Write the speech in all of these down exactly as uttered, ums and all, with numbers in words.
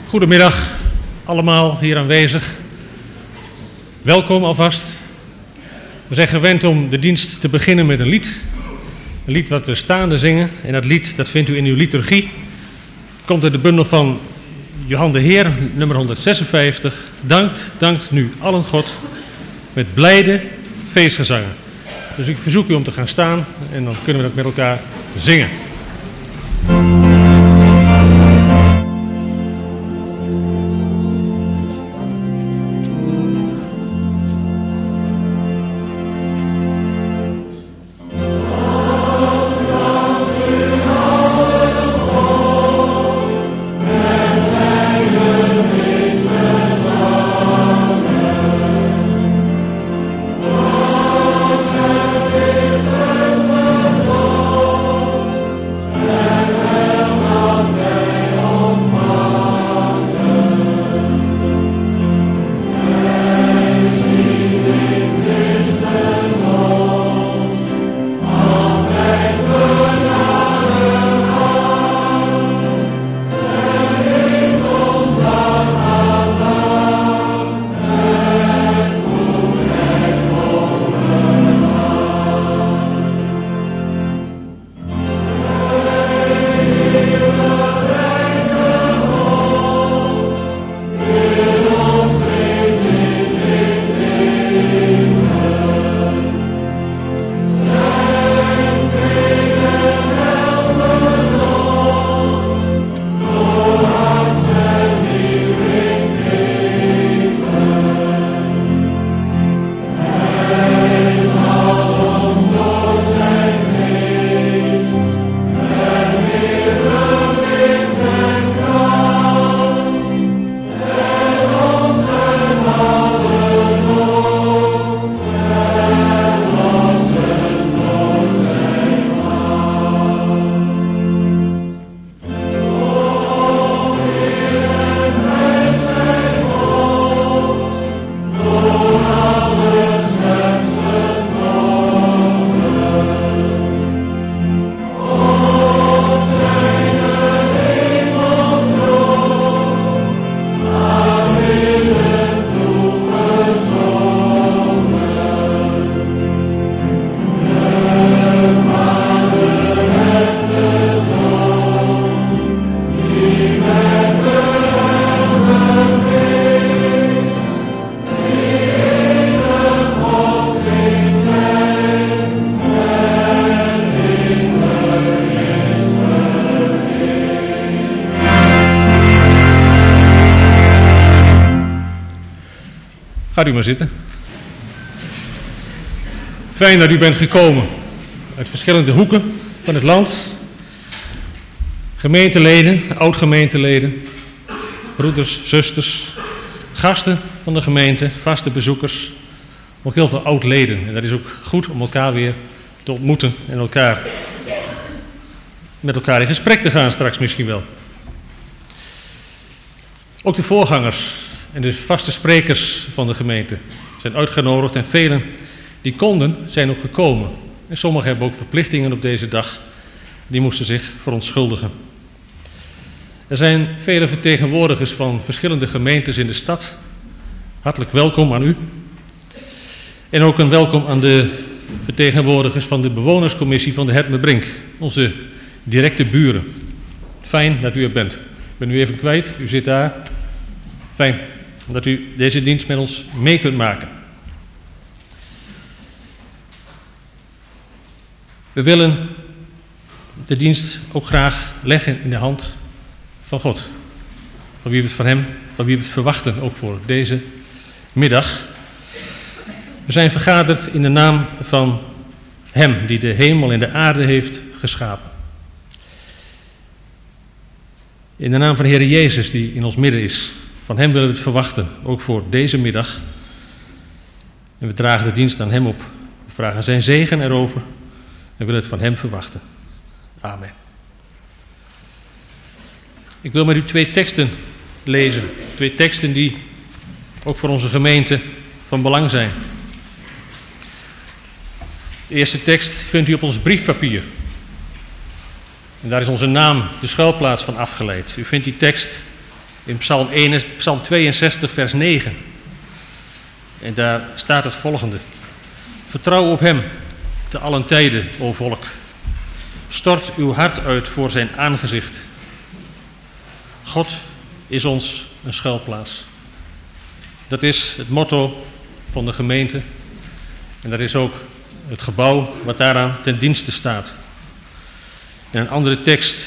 Goedemiddag allemaal hier aanwezig. Welkom alvast. We zijn gewend om de dienst te beginnen met een lied. Een lied wat we staande zingen. En dat lied dat vindt u in uw liturgie. Het komt uit de bundel van Johan de Heer, nummer honderdzesenvijftig. Dankt, dankt nu allen God met blijde feestgezangen. Dus ik verzoek u om te gaan staan en dan kunnen we dat met elkaar zingen. Gaat u maar zitten. Fijn dat u bent gekomen uit verschillende hoeken van het land. Gemeenteleden, oud-gemeenteleden, broeders, zusters, gasten van de gemeente, vaste bezoekers, ook heel veel oud-leden. En dat is ook goed om elkaar weer te ontmoeten en elkaar, met elkaar in gesprek te gaan straks misschien wel. Ook de voorgangers en de vaste sprekers van de gemeente zijn uitgenodigd en velen die konden zijn ook gekomen. En sommigen hebben ook verplichtingen op deze dag, die moesten zich verontschuldigen. Er zijn vele vertegenwoordigers van verschillende gemeentes in de stad. Hartelijk welkom aan u. En ook een welkom aan de vertegenwoordigers van de bewonerscommissie van de Hertmerbrink, onze directe buren. Fijn dat u er bent. Ik ben u even kwijt, u zit daar. Fijn dat u deze dienst met ons mee kunt maken. We willen de dienst ook graag leggen in de hand van God. Van wie we het van hem, van wie we het verwachten, ook voor deze middag. We zijn vergaderd in de naam van hem die de hemel en de aarde heeft geschapen. In de naam van de Heer Jezus die in ons midden is. Van hem willen we het verwachten, ook voor deze middag. En we dragen de dienst aan hem op. We vragen zijn zegen erover en willen het van hem verwachten. Amen. Ik wil met u twee teksten lezen. Twee teksten die ook voor onze gemeente van belang zijn. De eerste tekst vindt u op ons briefpapier. En daar is onze naam, de schuilplaats van afgeleid. U vindt die tekst in Psalm, een, Psalm tweeënzestig, vers negen. En daar staat het volgende. Vertrouw op hem, te allen tijden, o volk. Stort uw hart uit voor zijn aangezicht. God is ons een schuilplaats. Dat is het motto van de gemeente. En dat is ook het gebouw wat daaraan ten dienste staat. En een andere tekst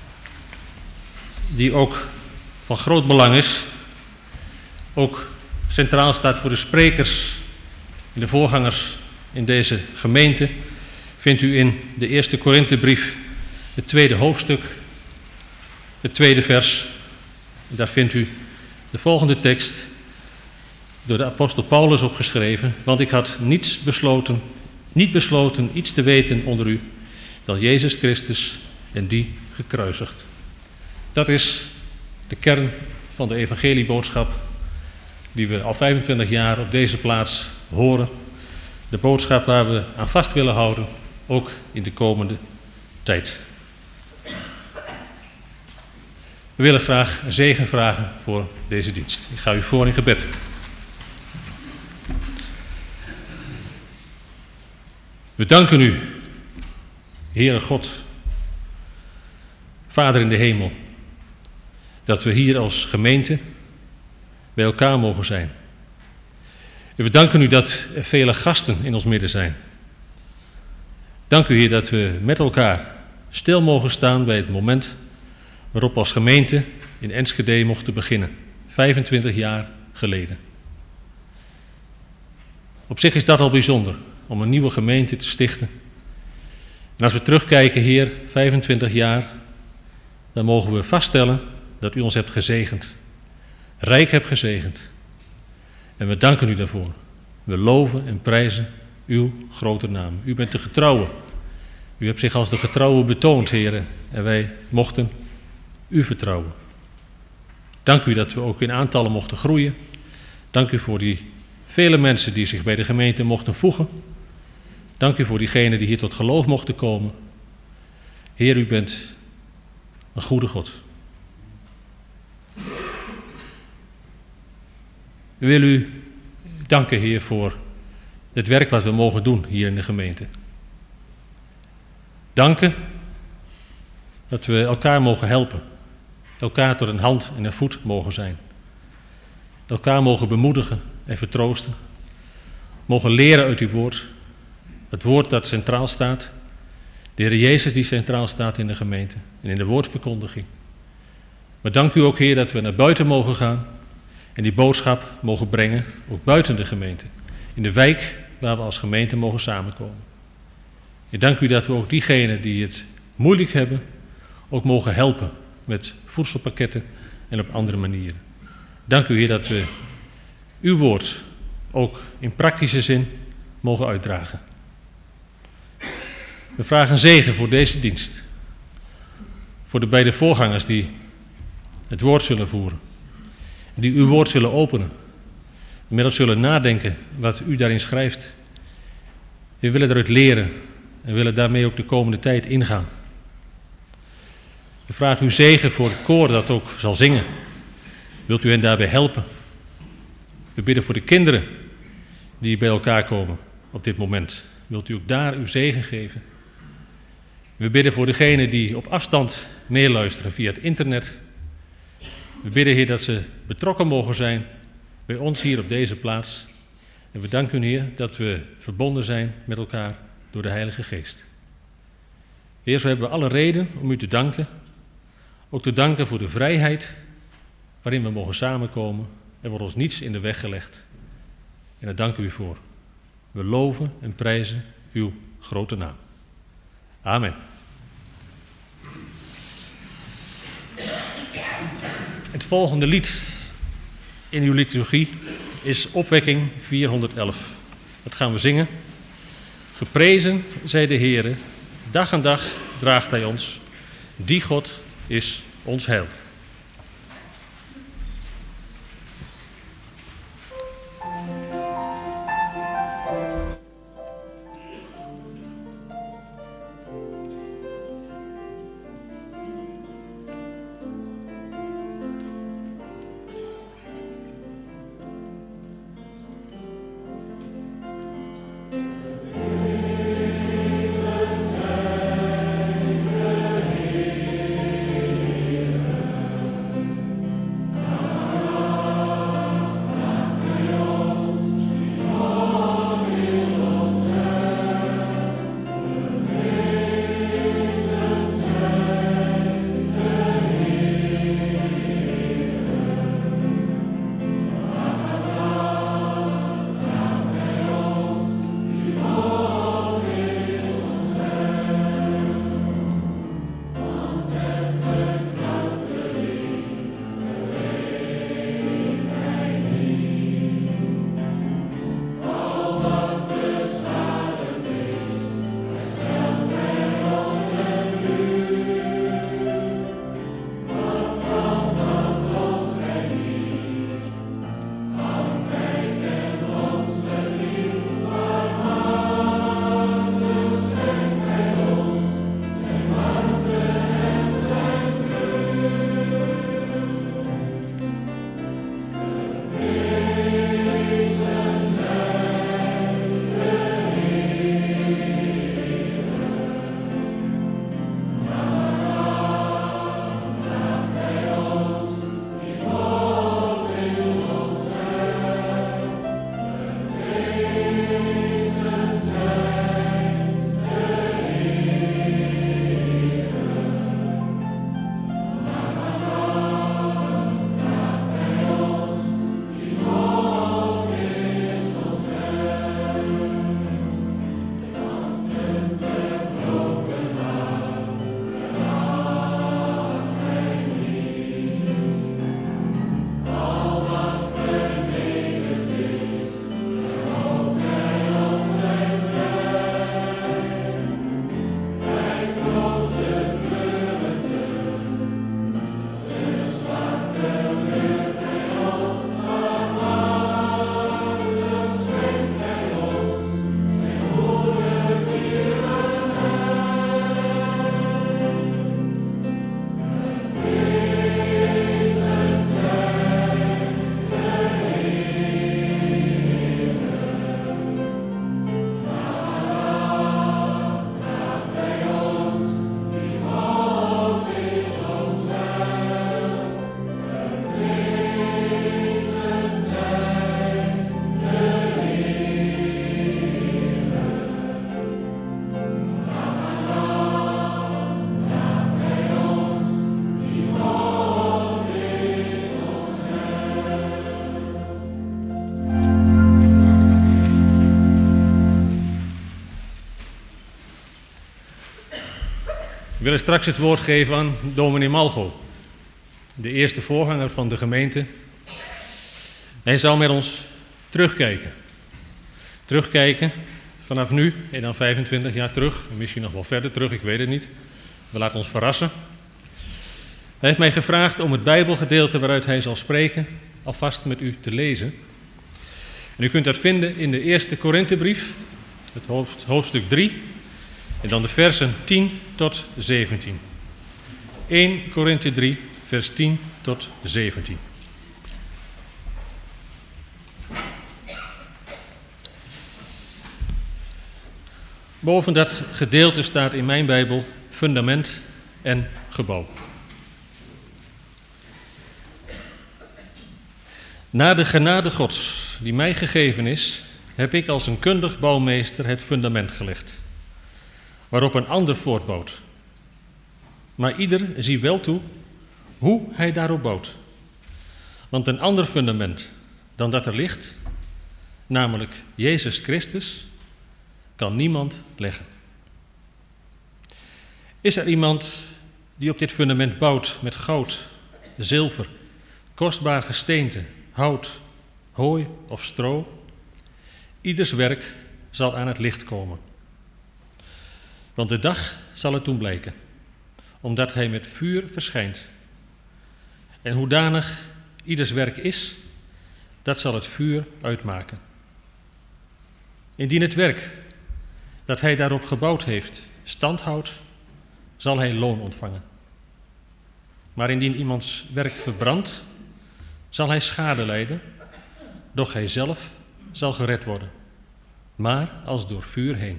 die ook van groot belang is, ook centraal staat voor de sprekers en de voorgangers in deze gemeente, vindt u in de eerste Korinthebrief, het tweede hoofdstuk, het tweede vers. Daar vindt u de volgende tekst door de apostel Paulus opgeschreven. Want ik had niets besloten, niet besloten iets te weten onder u dan Jezus Christus en die gekruisigd. Dat is de kern van de evangelieboodschap die we al vijfentwintig jaar op deze plaats horen. De boodschap waar we aan vast willen houden, ook in de komende tijd. We willen graag zegen vragen voor deze dienst. Ik ga u voor in gebed. We danken u, Heere God, Vader in de hemel, dat we hier als gemeente bij elkaar mogen zijn. En we danken u dat er vele gasten in ons midden zijn. Dank u, Heer, dat we met elkaar stil mogen staan bij het moment waarop we als gemeente in Enschede mochten beginnen, vijfentwintig jaar geleden. Op zich is dat al bijzonder, om een nieuwe gemeente te stichten. En als we terugkijken, Heer, vijfentwintig jaar, dan mogen we vaststellen dat u ons hebt gezegend, rijk hebt gezegend. En we danken u daarvoor. We loven en prijzen uw grote naam. U bent de getrouwe. U hebt zich als de getrouwe betoond, Heer, en wij mochten u vertrouwen. Dank u dat we ook in aantallen mochten groeien. Dank u voor die vele mensen die zich bij de gemeente mochten voegen. Dank u voor diegenen die hier tot geloof mochten komen. Heer, u bent een goede God. We willen u danken, Heer, voor het werk wat we mogen doen hier in de gemeente. Danken dat we elkaar mogen helpen. Elkaar tot een hand en een voet mogen zijn. Elkaar mogen bemoedigen en vertroosten. Mogen leren uit uw woord. Het woord dat centraal staat. De Heer Jezus die centraal staat in de gemeente en in de woordverkondiging. Maar dank u ook, Heer, dat we naar buiten mogen gaan en die boodschap mogen brengen, ook buiten de gemeente. In de wijk waar we als gemeente mogen samenkomen. Ik dank u dat we ook diegenen die het moeilijk hebben, ook mogen helpen met voedselpakketten en op andere manieren. Dank u, Heer, dat we uw woord ook in praktische zin mogen uitdragen. We vragen zegen voor deze dienst. Voor de beide voorgangers die het woord zullen voeren. Die uw woord zullen openen. En met dat zullen nadenken wat u daarin schrijft. We willen eruit leren en willen daarmee ook de komende tijd ingaan. We vragen uw zegen voor het koor dat ook zal zingen. Wilt u hen daarbij helpen? We bidden voor de kinderen die bij elkaar komen op dit moment. Wilt u ook daar uw zegen geven? We bidden voor degenen die op afstand meeluisteren via het internet. We bidden, Heer, dat ze betrokken mogen zijn bij ons hier op deze plaats. En we danken u, Heer, dat we verbonden zijn met elkaar door de Heilige Geest. Heer, zo hebben we alle reden om u te danken. Ook te danken voor de vrijheid waarin we mogen samenkomen. Er wordt ons niets in de weg gelegd. En daar danken we u voor. We loven en prijzen uw grote naam. Amen. Het volgende lied in uw liturgie is opwekking vierhonderdelf. Dat gaan we zingen. Geprezen zij de Heere, dag aan dag draagt hij ons. Die God is ons heil. We willen straks het woord geven aan dominee Malgo, de eerste voorganger van de gemeente. Hij zal met ons terugkijken. Terugkijken vanaf nu en dan vijfentwintig jaar terug, misschien nog wel verder terug, ik weet het niet. We laten ons verrassen. Hij heeft mij gevraagd om het Bijbelgedeelte waaruit hij zal spreken alvast met u te lezen. En u kunt dat vinden in de eerste Korinthebrief, het hoofd, hoofdstuk drie, en dan de versen tien tot zeventien. eerste Korinthe drie, vers tien tot zeventien. Boven dat gedeelte staat in mijn Bijbel fundament en gebouw. Na de genade Gods die mij gegeven is, heb ik als een kundig bouwmeester het fundament gelegd, waarop een ander voortbouwt. Maar ieder zie wel toe hoe hij daarop bouwt. Want een ander fundament dan dat er ligt, namelijk Jezus Christus, kan niemand leggen. Is er iemand die op dit fundament bouwt met goud, zilver, kostbaar gesteente, hout, hooi of stro? Ieders werk zal aan het licht komen. Want de dag zal het toen blijken, omdat hij met vuur verschijnt. En hoedanig ieders werk is, dat zal het vuur uitmaken. Indien het werk dat hij daarop gebouwd heeft stand houdt, zal hij loon ontvangen. Maar indien iemands werk verbrandt, zal hij schade lijden, doch hij zelf zal gered worden, maar als door vuur heen.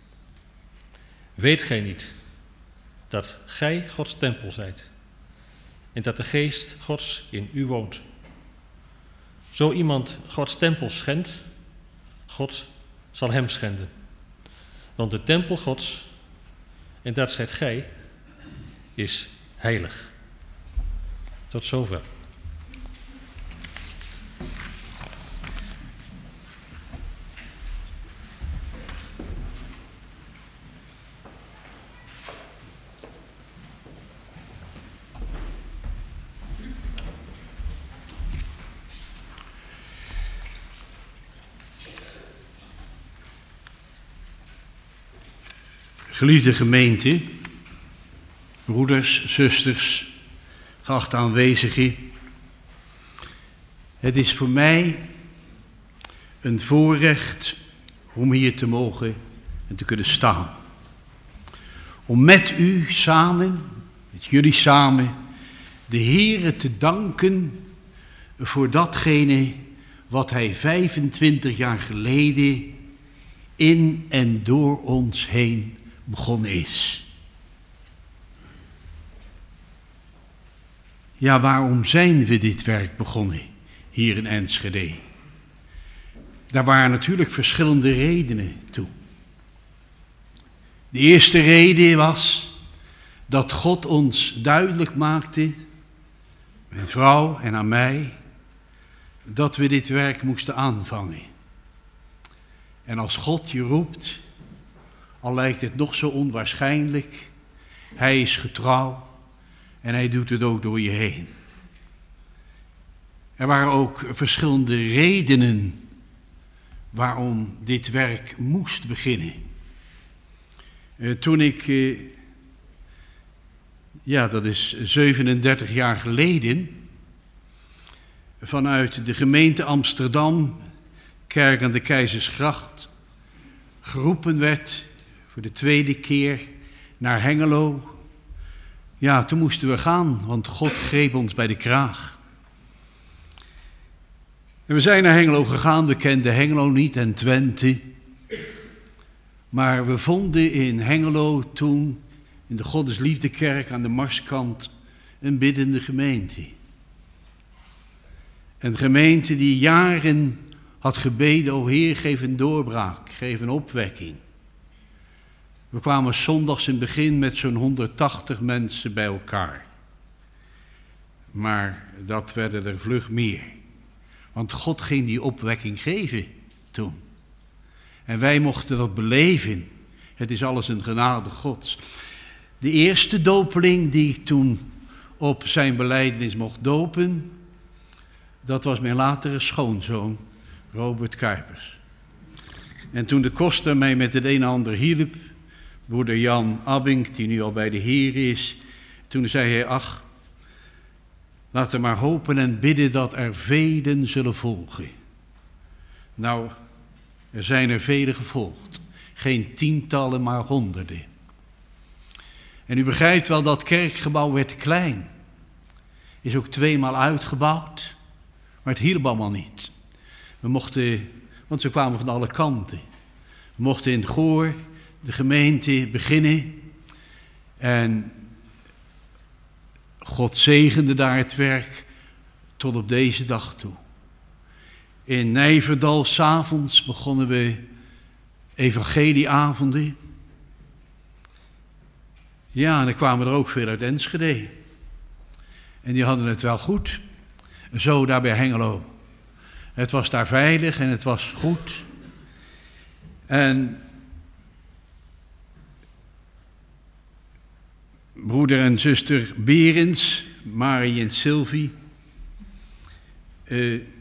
Weet gij niet dat gij Gods tempel zijt en dat de geest Gods in u woont? Zo iemand Gods tempel schendt, God zal hem schenden. Want de tempel Gods, en dat zijt gij, is heilig. Tot zover. Geliefde gemeente, broeders, zusters, geachte aanwezigen. Het is voor mij een voorrecht om hier te mogen en te kunnen staan. Om met u samen, met jullie samen, de Heere te danken voor datgene wat Hij vijfentwintig jaar geleden in en door ons heen begonnen is. Ja, waarom zijn we dit werk begonnen hier in Enschede? Daar waren natuurlijk verschillende redenen toe. De eerste reden was dat God ons duidelijk maakte, mijn vrouw en aan mij, dat we dit werk moesten aanvangen. En als God je roept, al lijkt het nog zo onwaarschijnlijk, Hij is getrouw en Hij doet het ook door je heen. Er waren ook verschillende redenen waarom dit werk moest beginnen. Uh, toen ik, uh, ja dat is zevenendertig jaar geleden, vanuit de gemeente Amsterdam, kerk aan de Keizersgracht, geroepen werd voor de tweede keer naar Hengelo. Ja, toen moesten we gaan, want God greep ons bij de kraag. En we zijn naar Hengelo gegaan, we kenden Hengelo niet en Twente. Maar we vonden in Hengelo toen, in de Goddesliefdekerk aan de Marskant, een biddende gemeente. Een gemeente die jaren had gebeden, o Heer, geef een doorbraak, geef een opwekking. We kwamen zondags in het begin met zo'n honderdtachtig mensen bij elkaar. Maar dat werden er vlug meer. Want God ging die opwekking geven toen. En wij mochten dat beleven. Het is alles een genade Gods. De eerste dopeling die ik toen op zijn belijdenis mocht dopen, dat was mijn latere schoonzoon, Robert Kuipers. En toen de koster mij met het een en ander hielp, broeder Jan Abbink, die nu al bij de Heer is, toen zei hij, ach, laten we maar hopen en bidden dat er velen zullen volgen. Nou, er zijn er velen gevolgd. Geen tientallen, maar honderden. En u begrijpt wel, dat kerkgebouw werd klein. Is ook tweemaal uitgebouwd, maar het hielp allemaal niet. We mochten, want ze kwamen van alle kanten. We mochten in Goor, de gemeente, beginnen. En God zegende daar het werk tot op deze dag toe. In Nijverdal, 's avonds, begonnen we evangelieavonden. Ja, en dan kwamen er ook veel uit Enschede. En die hadden het wel goed. Zo daar bij Hengelo. Het was daar veilig en het was goed. En broeder en zuster Berends, Marie en Sylvie, uh,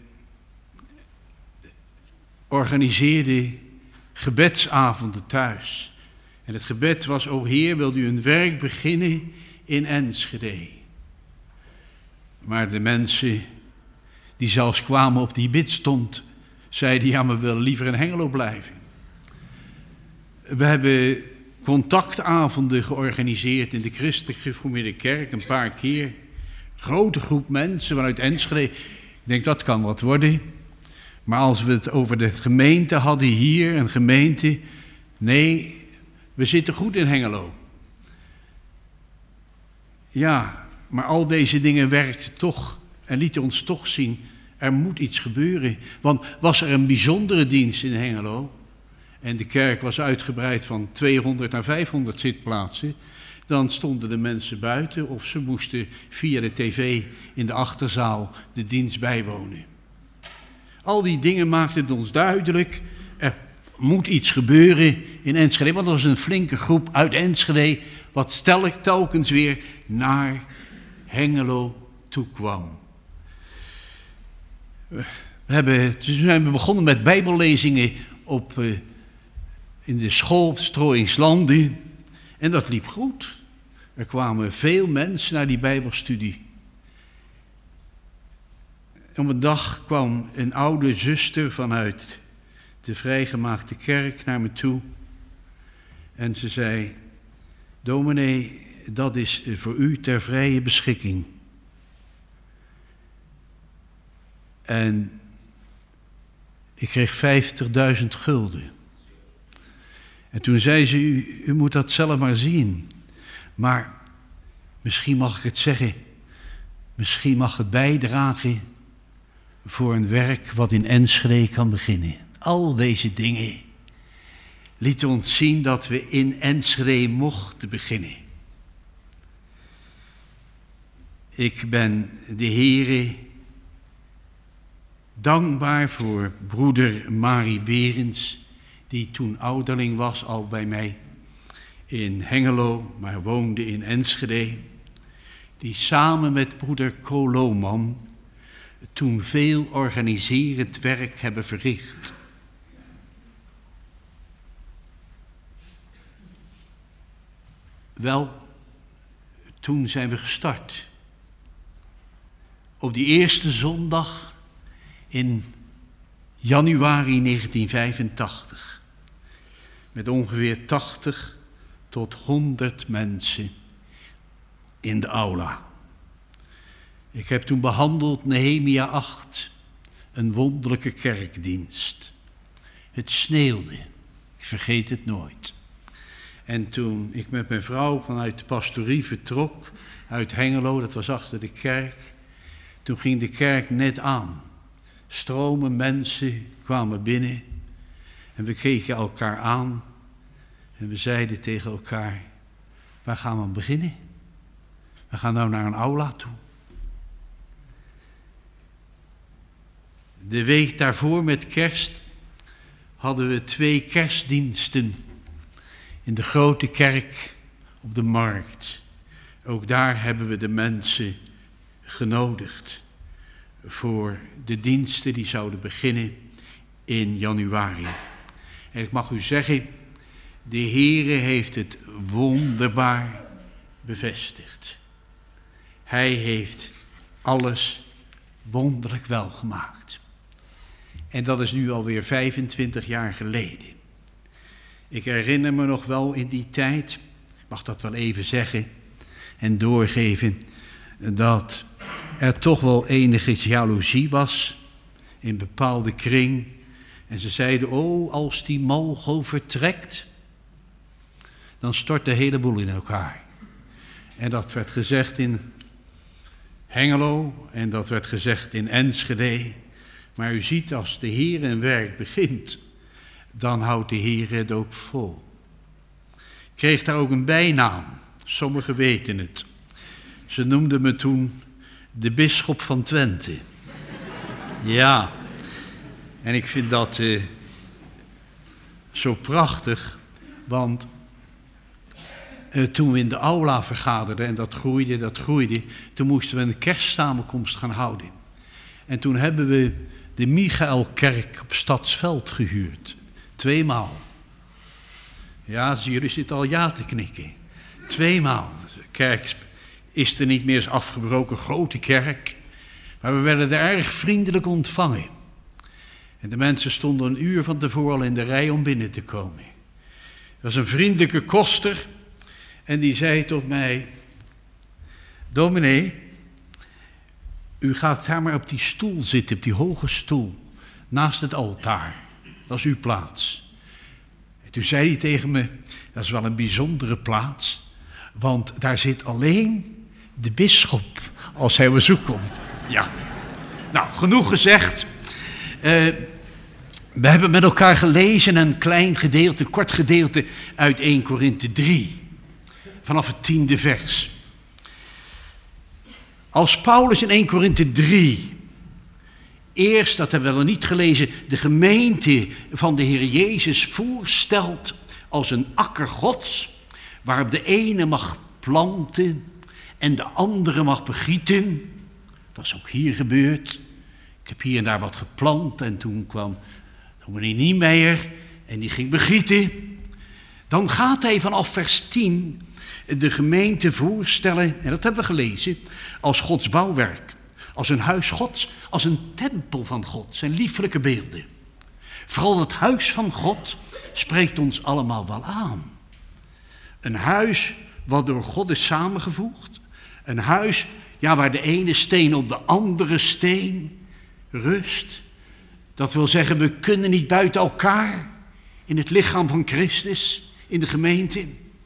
organiseerden gebedsavonden thuis. En het gebed was, o Heer, wilt u een werk beginnen in Enschede? Maar de mensen die zelfs kwamen op die bidstond, zeiden, ja, maar we willen liever in Hengelo blijven. We hebben contactavonden georganiseerd in de christelijk gereformeerde kerk, een paar keer. Grote groep mensen vanuit Enschede. Ik denk, dat kan wat worden. Maar als we het over de gemeente hadden hier, een gemeente, nee, we zitten goed in Hengelo. Ja, maar al deze dingen werkten toch en lieten ons toch zien, er moet iets gebeuren. Want was er een bijzondere dienst in Hengelo, en de kerk was uitgebreid van tweehonderd naar vijfhonderd zitplaatsen, dan stonden de mensen buiten of ze moesten via de tv in de achterzaal de dienst bijwonen. Al die dingen maakten het ons duidelijk, er moet iets gebeuren in Enschede. Want er was een flinke groep uit Enschede, wat stel telkens weer naar Hengelo toe kwam. We hebben, toen zijn we begonnen met bijbellezingen op, uh, in de school op Strooingslanden. En dat liep goed. Er kwamen veel mensen naar die bijbelstudie. Op een dag kwam een oude zuster vanuit de vrijgemaakte kerk naar me toe. En ze zei, dominee, dat is voor u ter vrije beschikking. En ik kreeg vijftigduizend gulden. En toen zei ze, u, u moet dat zelf maar zien. Maar misschien mag ik het zeggen, misschien mag het bijdragen voor een werk wat in Enschede kan beginnen. Al deze dingen lieten ons zien dat we in Enschede mochten beginnen. Ik ben de Heere dankbaar voor broeder Marie Berends, die toen ouderling was, al bij mij in Hengelo, maar woonde in Enschede. Die samen met broeder Koloman toen veel organiserend werk hebben verricht. Wel, toen zijn we gestart. Op die eerste zondag in januari negentien vijfentachtig. Met ongeveer tachtig tot honderd mensen in de aula. Ik heb toen behandeld Nehemia acht, een wonderlijke kerkdienst. Het sneeuwde, ik vergeet het nooit. En toen ik met mijn vrouw vanuit de pastorie vertrok, uit Hengelo, dat was achter de kerk, toen ging de kerk net aan. Stromen mensen kwamen binnen en we keken elkaar aan en we zeiden tegen elkaar, waar gaan we aan beginnen? We gaan nou naar een aula toe. De week daarvoor met kerst hadden we twee kerstdiensten in de grote kerk op de markt. Ook daar hebben we de mensen genodigd voor de diensten die zouden beginnen in januari. En ik mag u zeggen, de Heere heeft het wonderbaar bevestigd. Hij heeft alles wonderlijk wel gemaakt. En dat is nu alweer vijfentwintig jaar geleden. Ik herinner me nog wel in die tijd, ik mag dat wel even zeggen en doorgeven, dat er toch wel enige jaloezie was in bepaalde kring. En ze zeiden, oh, als die Malgo vertrekt, dan stort de hele boel in elkaar. En dat werd gezegd in Hengelo en dat werd gezegd in Enschede. Maar u ziet, als de Heer een werk begint, dan houdt de Heer het ook vol. Ik kreeg daar ook een bijnaam, sommigen weten het. Ze noemden me toen de bisschop van Twente. Ja, en ik vind dat uh, zo prachtig, want uh, toen we in de aula vergaderden, en dat groeide, dat groeide, toen moesten we een kerstsamenkomst gaan houden. En toen hebben we de Michaelkerk op Stadsveld gehuurd. Tweemaal. Ja, jullie zitten al ja te knikken. Tweemaal. De kerk is er niet meer, is afgebroken, grote kerk. Maar we werden er erg vriendelijk ontvangen. En de mensen stonden een uur van tevoren al in de rij om binnen te komen. Er was een vriendelijke koster en die zei tot mij: dominee, u gaat daar maar op die stoel zitten, op die hoge stoel, naast het altaar. Dat is uw plaats. En toen zei hij tegen me, dat is wel een bijzondere plaats, want daar zit alleen de bisschop als hij op bezoek komt. Ja, nou, genoeg gezegd. Uh, we hebben met elkaar gelezen een klein gedeelte, een kort gedeelte uit Eerste Korinthe drie, vanaf het tiende vers. Als Paulus in Eerste Korinthe drie, eerst, dat hebben we wel niet gelezen, de gemeente van de Heer Jezus voorstelt als een akker Gods, waarop de ene mag planten en de andere mag begieten. Dat is ook hier gebeurd. Ik heb hier en daar wat geplant en toen kwam meneer Niemeyer en die ging begieten. Dan gaat hij vanaf vers tien de gemeente voorstellen, en dat hebben we gelezen, als Gods bouwwerk, als een huis Gods, als een tempel van God, zijn lieflijke beelden. Vooral het huis van God spreekt ons allemaal wel aan. Een huis wat door God is samengevoegd, een huis, ja, waar de ene steen op de andere steen rust. Dat wil zeggen, we kunnen niet buiten elkaar in het lichaam van Christus, in de gemeente.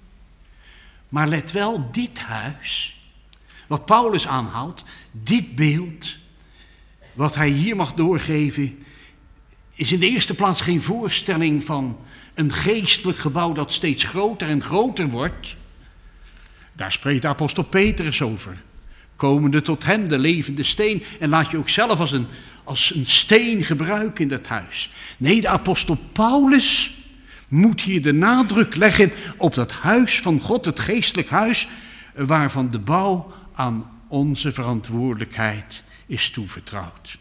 Maar let wel, dit huis, wat Paulus aanhaalt, dit beeld, wat hij hier mag doorgeven, is in de eerste plaats geen voorstelling van een geestelijk gebouw dat steeds groter en groter wordt. Daar spreekt de apostel Petrus over. Komende tot hem, de levende steen, en laat je ook zelf als een, als een steen gebruiken in dat huis. Nee, de apostel Paulus moet hier de nadruk leggen op dat huis van God, het geestelijk huis, waarvan de bouw aan onze verantwoordelijkheid is toevertrouwd.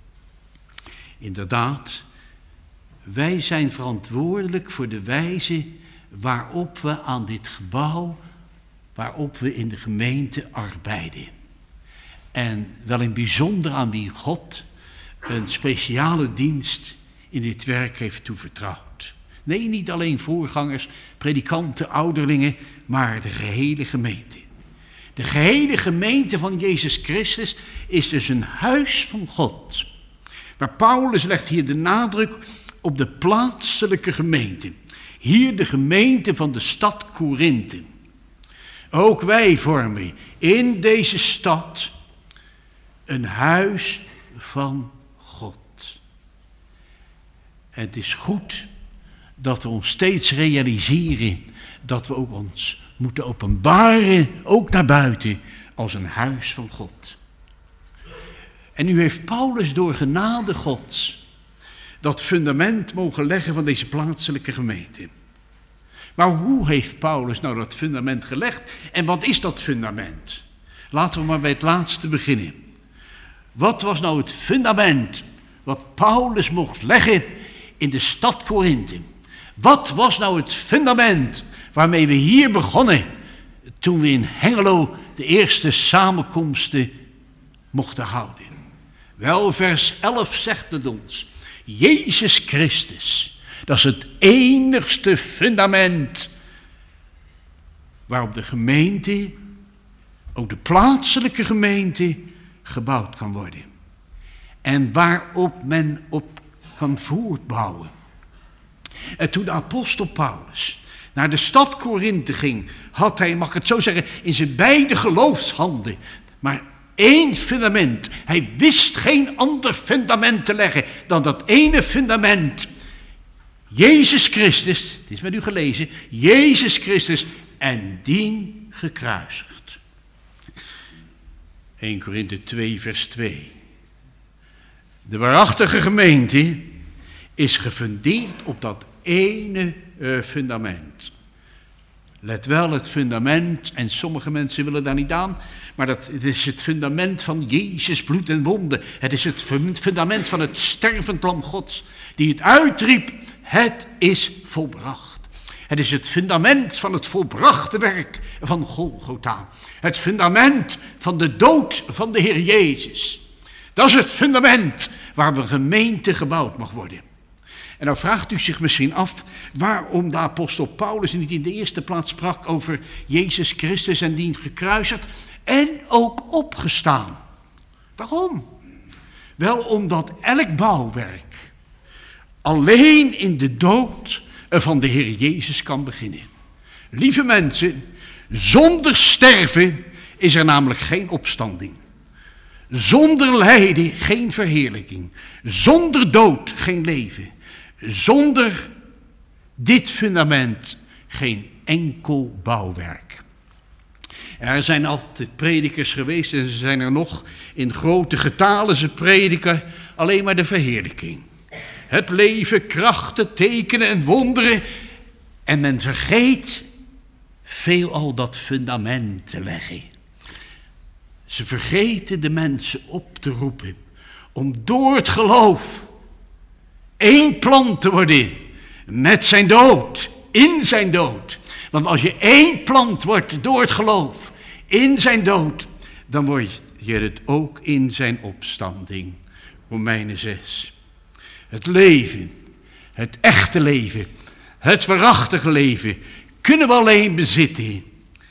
Inderdaad, wij zijn verantwoordelijk voor de wijze waarop we aan dit gebouw, waarop we in de gemeente arbeiden. En wel in bijzonder aan wie God een speciale dienst in dit werk heeft toevertrouwd. Nee, niet alleen voorgangers, predikanten, ouderlingen, maar de gehele gemeente. De gehele gemeente van Jezus Christus is dus een huis van God. Maar Paulus legt hier de nadruk op de plaatselijke gemeente. Hier de gemeente van de stad Korinthe. Ook wij vormen in deze stad een huis van God. En het is goed dat we ons steeds realiseren dat we ook ons moeten openbaren, ook naar buiten, als een huis van God. En nu heeft Paulus door genade Gods dat fundament mogen leggen van deze plaatselijke gemeente. Maar hoe heeft Paulus nou dat fundament gelegd? En wat is dat fundament? Laten we maar bij het laatste beginnen. Wat was nou het fundament wat Paulus mocht leggen in de stad Korinthe? Wat was nou het fundament waarmee we hier begonnen toen we in Hengelo de eerste samenkomsten mochten houden? Wel, vers elf zegt het ons. Jezus Christus, dat is het enigste fundament waarop de gemeente, ook de plaatselijke gemeente, gebouwd kan worden. En waarop men op kan voortbouwen. En toen de apostel Paulus naar de stad Korinthe ging, had hij, mag ik het zo zeggen, in zijn beide geloofshanden maar één fundament. Hij wist geen ander fundament te leggen dan dat ene fundament. Jezus Christus, het is met u gelezen, Jezus Christus en dien gekruisigd. eerste Korinthe twee vers twee. De waarachtige gemeente is gefundeerd op dat ene uh, fundament. Let wel, het fundament, en sommige mensen willen daar niet aan, maar dat, het is het fundament van Jezus bloed en wonden. Het is het fundament van het stervend lam Gods, die het uitriep, het is volbracht. Het is het fundament van het volbrachte werk van Golgotha. Het fundament van de dood van de Heer Jezus. Dat is het fundament waar een gemeente gebouwd mag worden. En dan vraagt u zich misschien af waarom de apostel Paulus niet in de eerste plaats sprak over Jezus Christus en dien gekruisigd en ook opgestaan. Waarom? Wel omdat elk bouwwerk alleen in de dood van de Heer Jezus kan beginnen. Lieve mensen, zonder sterven is er namelijk geen opstanding. Zonder lijden geen verheerlijking. Zonder dood geen leven. Zonder dit fundament geen enkel bouwwerk. Er zijn altijd predikers geweest en ze zijn er nog in grote getalen. Ze prediken alleen maar de verheerlijking. Het leven, krachten, tekenen en wonderen. En men vergeet veelal dat fundament te leggen. Ze vergeten de mensen op te roepen om door het geloof één plan te worden met zijn dood, in zijn dood. Want als je één plant wordt door het geloof, in zijn dood, dan word je het ook in zijn opstanding. Romeinen zes. Het leven, het echte leven, het waarachtige leven, kunnen we alleen bezitten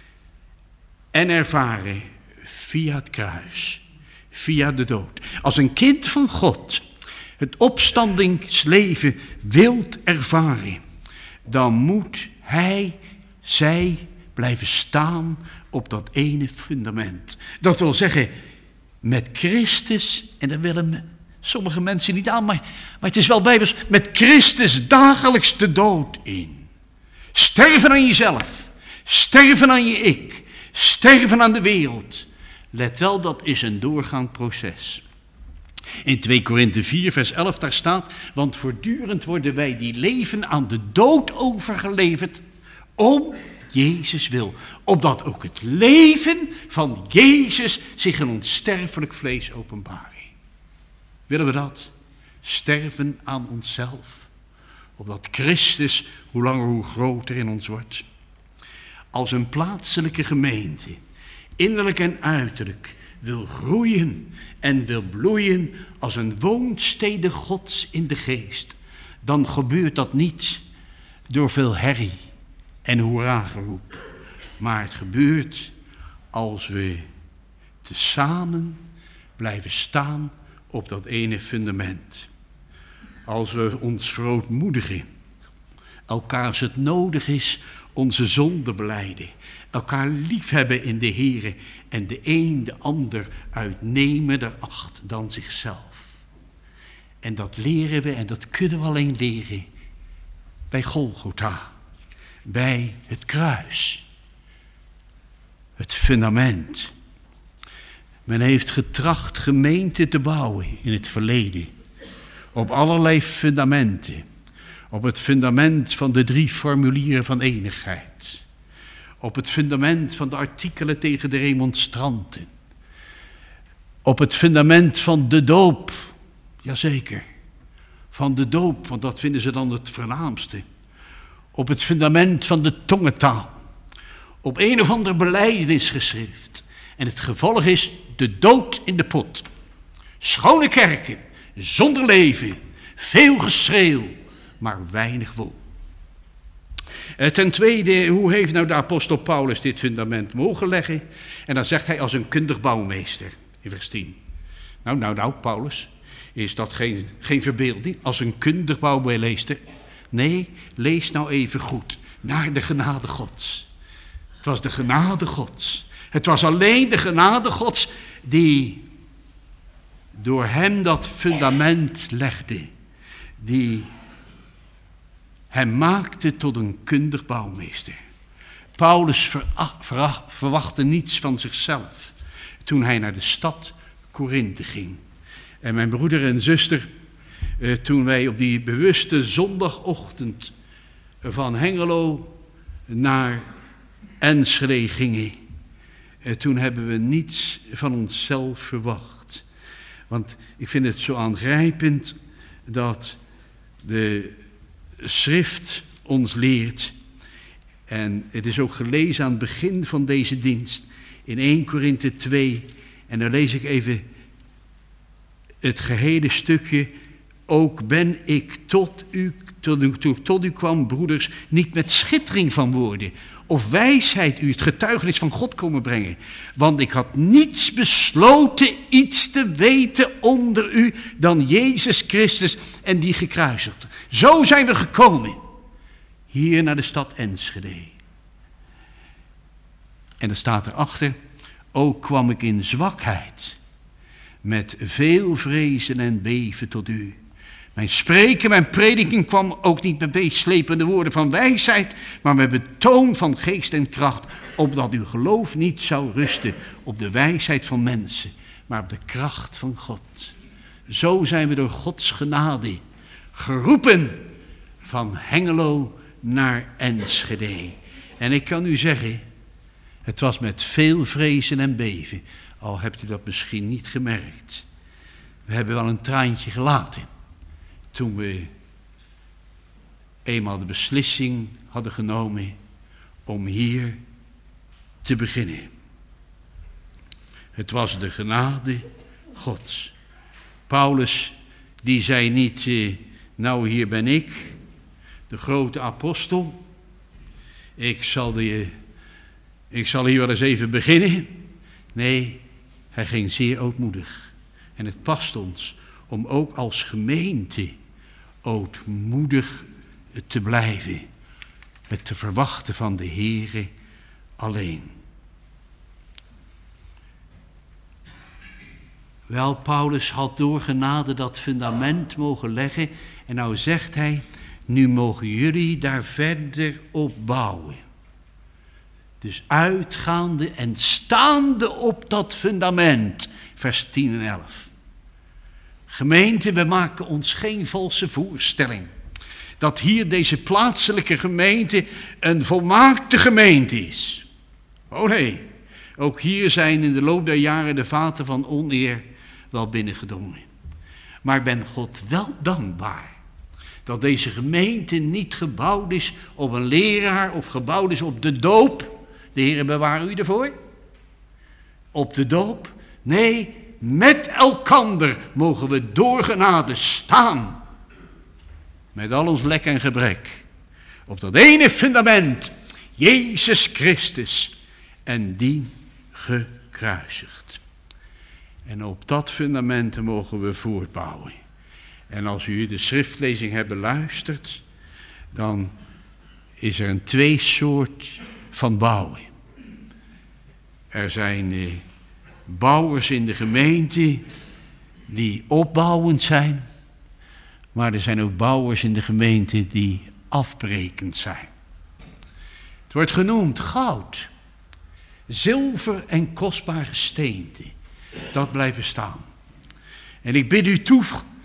en ervaren via het kruis, via de dood. Als een kind van God het opstandingsleven wilt ervaren, dan moet hij, zij blijven staan op dat ene fundament. Dat wil zeggen, met Christus, en dat willen sommige mensen niet aan, maar, maar het is wel bijbels, met Christus dagelijks de dood in. Sterven aan jezelf, sterven aan je ik, sterven aan de wereld. Let wel, dat is een doorgaand proces. In twee Korinthe vier vers elf daar staat, want voortdurend worden wij die leven aan de dood overgeleverd, om Jezus wil. Opdat ook het leven van Jezus zich in ons sterfelijk vlees openbare. Willen we dat? Sterven aan onszelf. Opdat Christus hoe langer hoe groter in ons wordt. Als een plaatselijke gemeente, innerlijk en uiterlijk, wil groeien en wil bloeien als een woonstede Gods in de geest, dan gebeurt dat niet door veel herrie en hoera-geroep. Maar het gebeurt als we tezamen blijven staan op dat ene fundament. Als we ons verootmoedigen, elkaar als het nodig is onze zonde belijden, elkaar liefhebben in de Here en de een de ander uitnemender acht dan zichzelf. En dat leren we en dat kunnen we alleen leren bij Golgotha, bij het kruis, het fundament. Men heeft getracht gemeente te bouwen in het verleden, op allerlei fundamenten, Op het fundament van de drie formulieren van enigheid. Op het fundament van de artikelen tegen de remonstranten. Op het fundament van de doop. Jazeker. Van de doop, want dat vinden ze dan het voornaamste. Op het fundament van de tongentaal. Op een of ander belijdenisgeschrift. En het gevolg is de dood in de pot. Schone kerken, zonder leven, veel geschreeuw, maar weinig wol. Ten tweede, hoe heeft nou de apostel Paulus dit fundament mogen leggen? En dan zegt hij als een kundig bouwmeester, in vers tien. Nou, nou, nou, Paulus, is dat geen, geen verbeelding? Als een kundig bouwmeester? Nee, lees nou even goed, naar de genade Gods. Het was de genade Gods. Het was alleen de genade Gods die door hem dat fundament legde. Die hem maakte tot een kundig bouwmeester. Paulus veracht, veracht, verwachtte niets van zichzelf toen hij naar de stad Korinthe ging. En mijn broeder en zuster, eh, toen wij op die bewuste zondagochtend van Hengelo naar Enschede gingen, eh, toen hebben we niets van onszelf verwacht. Want ik vind het zo aangrijpend dat de schrift ons leert, en het is ook gelezen aan het begin van deze dienst, in eerste Korinthe twee, en dan lees ik even het gehele stukje. Ook ben ik tot u, tot u, tot, tot u kwam, broeders, niet met schittering van woorden of wijsheid u het getuigenis van God komen brengen. Want ik had niets besloten iets te weten onder u dan Jezus Christus en die gekruisigd. Zo zijn we gekomen hier naar de stad Enschede. En dan staat erachter, ook kwam ik in zwakheid met veel vrezen en beven tot u. Mijn spreken, mijn prediking kwam ook niet met meeslepende woorden van wijsheid, maar met betoon van geest en kracht, opdat uw geloof niet zou rusten op de wijsheid van mensen, maar op de kracht van God. Zo zijn we door Gods genade geroepen van Hengelo naar Enschede. En ik kan u zeggen, het was met veel vrezen en beven, al hebt u dat misschien niet gemerkt. We hebben wel een traantje gelaten toen we eenmaal de beslissing hadden genomen om hier te beginnen. Het was de genade Gods. Paulus, die zei niet, eh, nou hier ben ik, de grote apostel. Ik zal, die, ik zal hier wel eens even beginnen. Nee, hij ging zeer ootmoedig. En het past ons om ook als gemeente ootmoedig te blijven. Het te verwachten van de Heere alleen. Wel, Paulus had door genade dat fundament mogen leggen. En nou zegt hij, nu mogen jullie daar verder op bouwen. Dus uitgaande en staande op dat fundament. Vers tien en elf. Gemeente, we maken ons geen valse voorstelling dat hier deze plaatselijke gemeente een volmaakte gemeente is. Oh nee, ook hier zijn in de loop der jaren de vaten van oneer wel binnengedrongen. Maar ik ben God wel dankbaar dat deze gemeente niet gebouwd is op een leraar of gebouwd is op de doop. De Heere beware u ervoor. Op de doop. Nee, met elkander mogen we door genade staan. Met al ons lek en gebrek. Op dat ene fundament. Jezus Christus. En die gekruisigd. En op dat fundament mogen we voortbouwen. En als u de schriftlezing hebt beluisterd, dan is er een tweesoort van bouwen. Er zijn eh, bouwers in de gemeente die opbouwend zijn, maar er zijn ook bouwers in de gemeente die afbrekend zijn. Het wordt genoemd goud, zilver en kostbaar gesteente. Dat blijft bestaan. En ik bid u toe,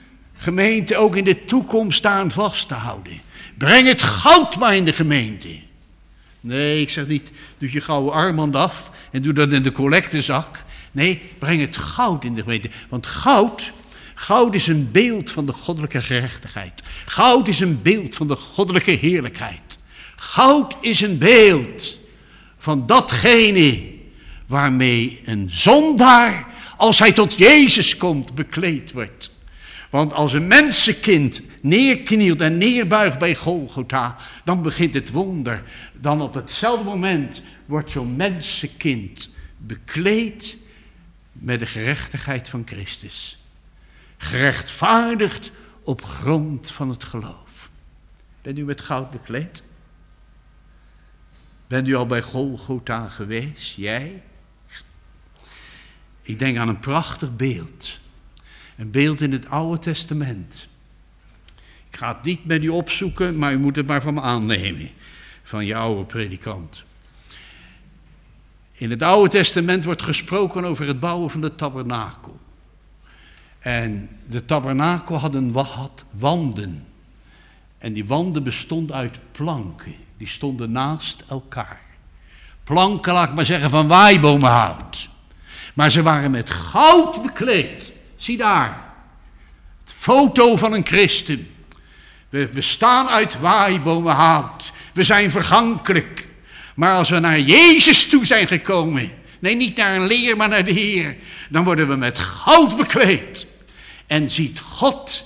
gemeente ook in de toekomst aan vast te houden. Breng het goud maar in de gemeente. Nee, ik zeg niet, doe je gouden armband af en doe dat in de collectezak. Nee, breng het goud in de gemeente. Want goud, goud is een beeld van de goddelijke gerechtigheid. Goud is een beeld van de goddelijke heerlijkheid. Goud is een beeld van datgene waarmee een zondaar, als hij tot Jezus komt, bekleed wordt. Want als een mensenkind neerknielt en neerbuigt bij Golgotha, dan begint het wonder. Dan op hetzelfde moment wordt zo'n mensenkind bekleed met de gerechtigheid van Christus. Gerechtvaardigd op grond van het geloof. Bent u met goud bekleed? Bent u al bij Golgotha geweest? Jij? Ik denk aan een prachtig beeld. Een beeld in het Oude Testament. Ik ga het niet met u opzoeken, maar u moet het maar van me aannemen. Van je oude predikant. In het Oude Testament wordt gesproken over het bouwen van de tabernakel. En de tabernakel had, een, had wanden. En die wanden bestonden uit planken. Die stonden naast elkaar. Planken, laat ik maar zeggen, van waaibomenhout. Maar ze waren met goud bekleed. Zie daar. Het foto van een christen. We bestaan uit waaibomenhout. We zijn vergankelijk. Maar als we naar Jezus toe zijn gekomen. Nee, niet naar een leer, maar naar de Heer. Dan worden we met goud bekleed. En ziet God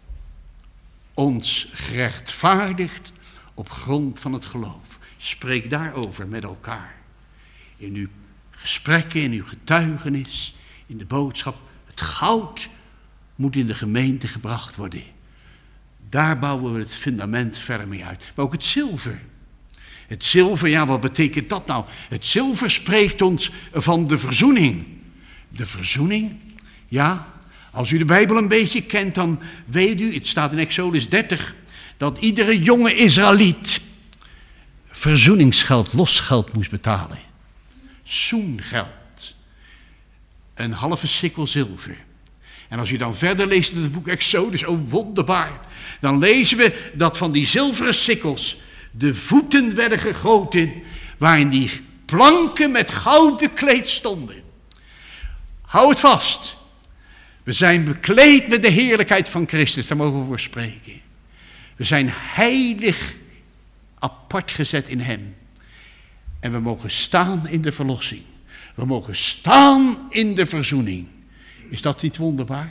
ons gerechtvaardigd op grond van het geloof. Spreek daarover met elkaar. In uw gesprekken, in uw getuigenis, in de boodschap. Het goud moet in de gemeente gebracht worden. Daar bouwen we het fundament verder mee uit. Maar ook het zilver. Het zilver, ja, wat betekent dat nou? Het zilver spreekt ons van de verzoening. De verzoening, ja. Als u de Bijbel een beetje kent, dan weet u, het staat in Exodus dertig, dat iedere jonge Israëliet verzoeningsgeld, losgeld moest betalen. Zoengeld. Een halve sikkel zilver. En als u dan verder leest in het boek Exodus, oh wonderbaar, dan lezen we dat van die zilveren sikkels de voeten werden gegoten, waarin die planken met goud bekleed stonden. Hou het vast. We zijn bekleed met de heerlijkheid van Christus, daar mogen we voor spreken. We zijn heilig apart gezet in hem. En we mogen staan in de verlossing. We mogen staan in de verzoening. Is dat niet wonderbaar?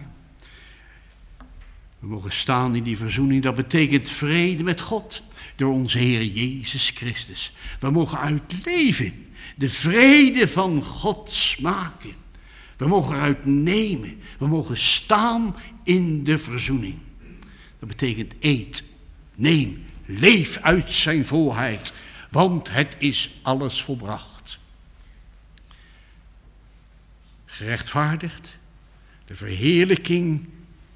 We mogen staan in die verzoening, dat betekent vrede met God. Door onze Heer Jezus Christus. We mogen uitleven, de vrede van God smaken. We mogen eruit nemen. We mogen staan in de verzoening. Dat betekent eet, neem, leef uit zijn volheid. Want het is alles volbracht. Gerechtvaardigd. De verheerlijking.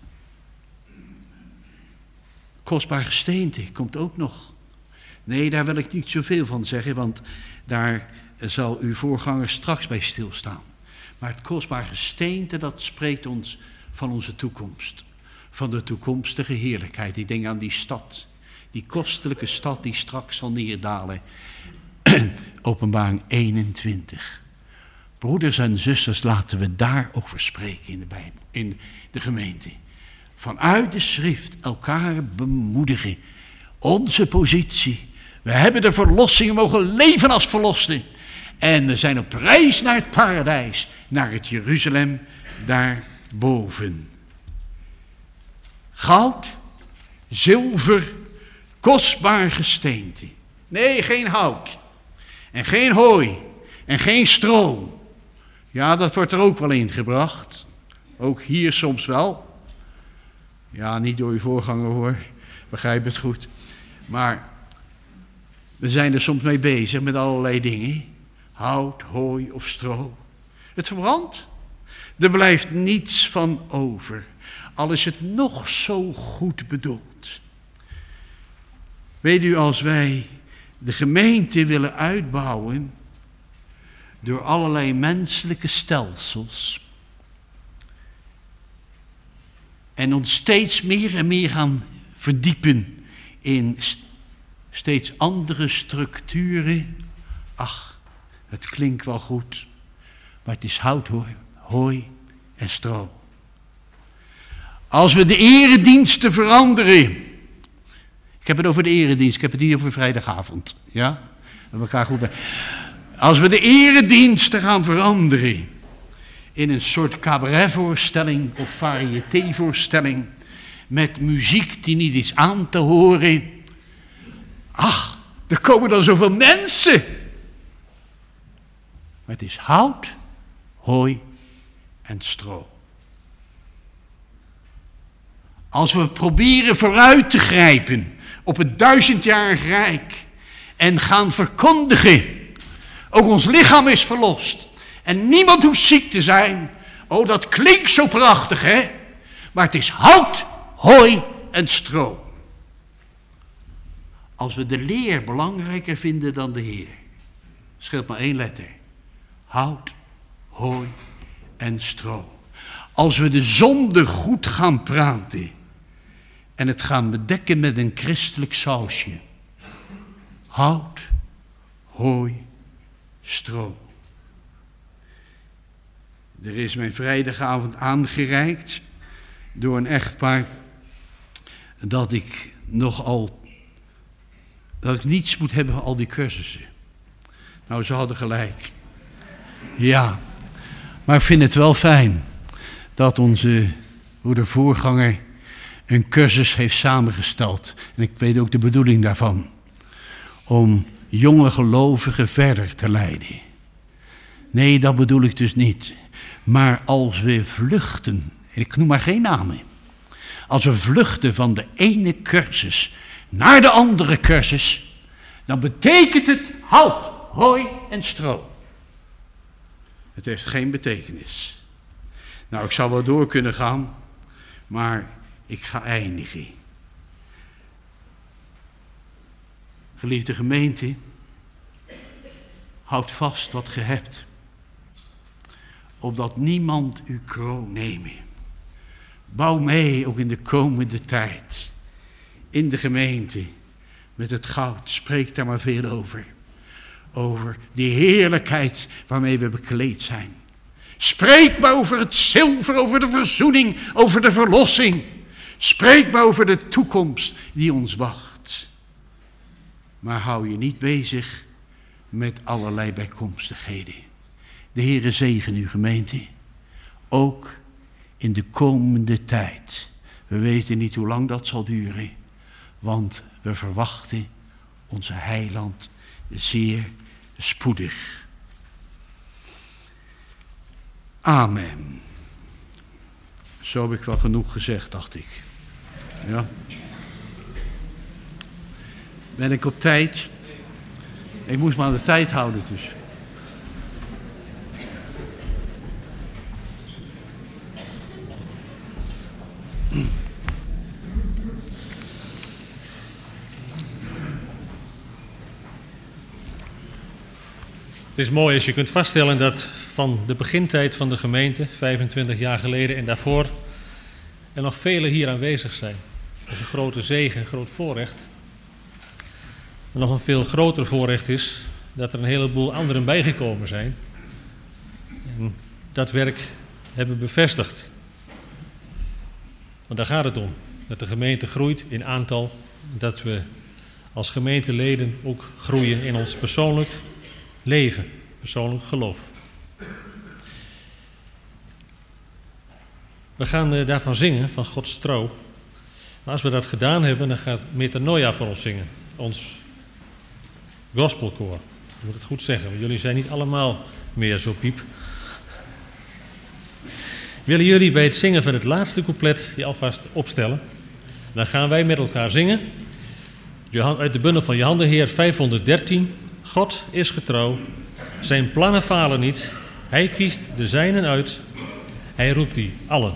Kostbaar gesteente komt ook nog. Nee, daar wil ik niet zoveel van zeggen, want daar zal uw voorganger straks bij stilstaan. Maar het kostbaar gesteente, dat spreekt ons van onze toekomst. Van de toekomstige heerlijkheid. Ik denk aan die stad. Die kostelijke stad die straks zal neerdalen. Openbaring eenentwintig. Broeders en zusters, laten we daarover spreken in de Bijbel, in de gemeente. Vanuit de schrift elkaar bemoedigen. Onze positie. We hebben de verlossing, we mogen leven als verlosten. En we zijn op reis naar het paradijs, naar het Jeruzalem daarboven. Goud, zilver, kostbaar gesteente. Nee, geen hout. En geen hooi. En geen stro. Ja, dat wordt er ook wel ingebracht. Ook hier soms wel. Ja, niet door uw voorganger hoor. Begrijp het goed. Maar we zijn er soms mee bezig met allerlei dingen. Hout, hooi of stro. Het verbrandt. Er blijft niets van over. Al is het nog zo goed bedoeld. Weet u, als wij de gemeente willen uitbouwen door allerlei menselijke stelsels En ons steeds meer en meer gaan verdiepen in steeds andere structuren. Ach, het klinkt wel goed, maar het is hout, hooi, hooi en stro. Als we de erediensten veranderen. Ik heb het over de eredienst, ik heb het niet over vrijdagavond. Ja? We elkaar goed bij. Als we de erediensten gaan veranderen in een soort cabaretvoorstelling of variétévoorstelling met muziek die niet is aan te horen. Ach, er komen dan zoveel mensen. Maar het is hout, hooi en stro. Als we proberen vooruit te grijpen op het duizendjarig rijk en gaan verkondigen, ook ons lichaam is verlost en niemand hoeft ziek te zijn. Oh, dat klinkt zo prachtig, hè? Maar het is hout, hooi en stro. Als we de leer belangrijker vinden dan de Heer, scheelt maar één letter. Hout, hooi en stro. Als we de zonde goed gaan praten en het gaan bedekken met een christelijk sausje. Hout, hooi, stro. Er is mijn vrijdagavond aangereikt door een echtpaar dat ik nogal, dat ik niets moet hebben van al die cursussen. Nou, ze hadden gelijk. Ja, maar ik vind het wel fijn dat onze broeder voorganger een cursus heeft samengesteld. En ik weet ook de bedoeling daarvan. Om jonge gelovigen verder te leiden. Nee, dat bedoel ik dus niet. Maar als we vluchten, en ik noem maar geen namen. Als we vluchten van de ene cursus naar de andere cursus, dan betekent het hout, hooi en stro. Het heeft geen betekenis. Nou, ik zou wel door kunnen gaan, maar ik ga eindigen. Geliefde gemeente, houd vast wat ge hebt, opdat niemand uw kroon nemen. Bouw mee, ook in de komende tijd, in de gemeente, met het goud. Spreek daar maar veel over. Over die heerlijkheid waarmee we bekleed zijn. Spreek maar over het zilver, over de verzoening, over de verlossing. Spreek maar over de toekomst die ons wacht. Maar hou je niet bezig met allerlei bijkomstigheden. De Heere zegen uw gemeente, ook in de komende tijd. We weten niet hoe lang dat zal duren, want we verwachten onze heiland zeer spoedig. Amen. Zo heb ik wel genoeg gezegd, dacht ik. Ja. Ben ik op tijd? Ik moest me aan de tijd houden dus. Het is mooi als je kunt vaststellen dat van de begintijd van de gemeente, vijfentwintig jaar geleden en daarvoor, er nog velen hier aanwezig zijn. Dat is een grote zegen, een groot voorrecht. Maar nog een veel groter voorrecht is dat er een heleboel anderen bijgekomen zijn. En dat werk hebben bevestigd. Want daar gaat het om. Dat de gemeente groeit in aantal. Dat we als gemeenteleden ook groeien in ons persoonlijk leven, persoonlijk geloof. We gaan uh, daarvan zingen, van Gods trouw. Maar als we dat gedaan hebben, dan gaat Metanoia voor ons zingen. Ons gospelkoor. Ik moet het goed zeggen, want jullie zijn niet allemaal meer zo piep. Willen jullie bij het zingen van het laatste couplet je alvast opstellen? Dan gaan wij met elkaar zingen. Uit de bundel van Johan de Heer vijfhonderddertien. God is getrouw. Zijn plannen falen niet. Hij kiest de zijnen uit. Hij roept die allen.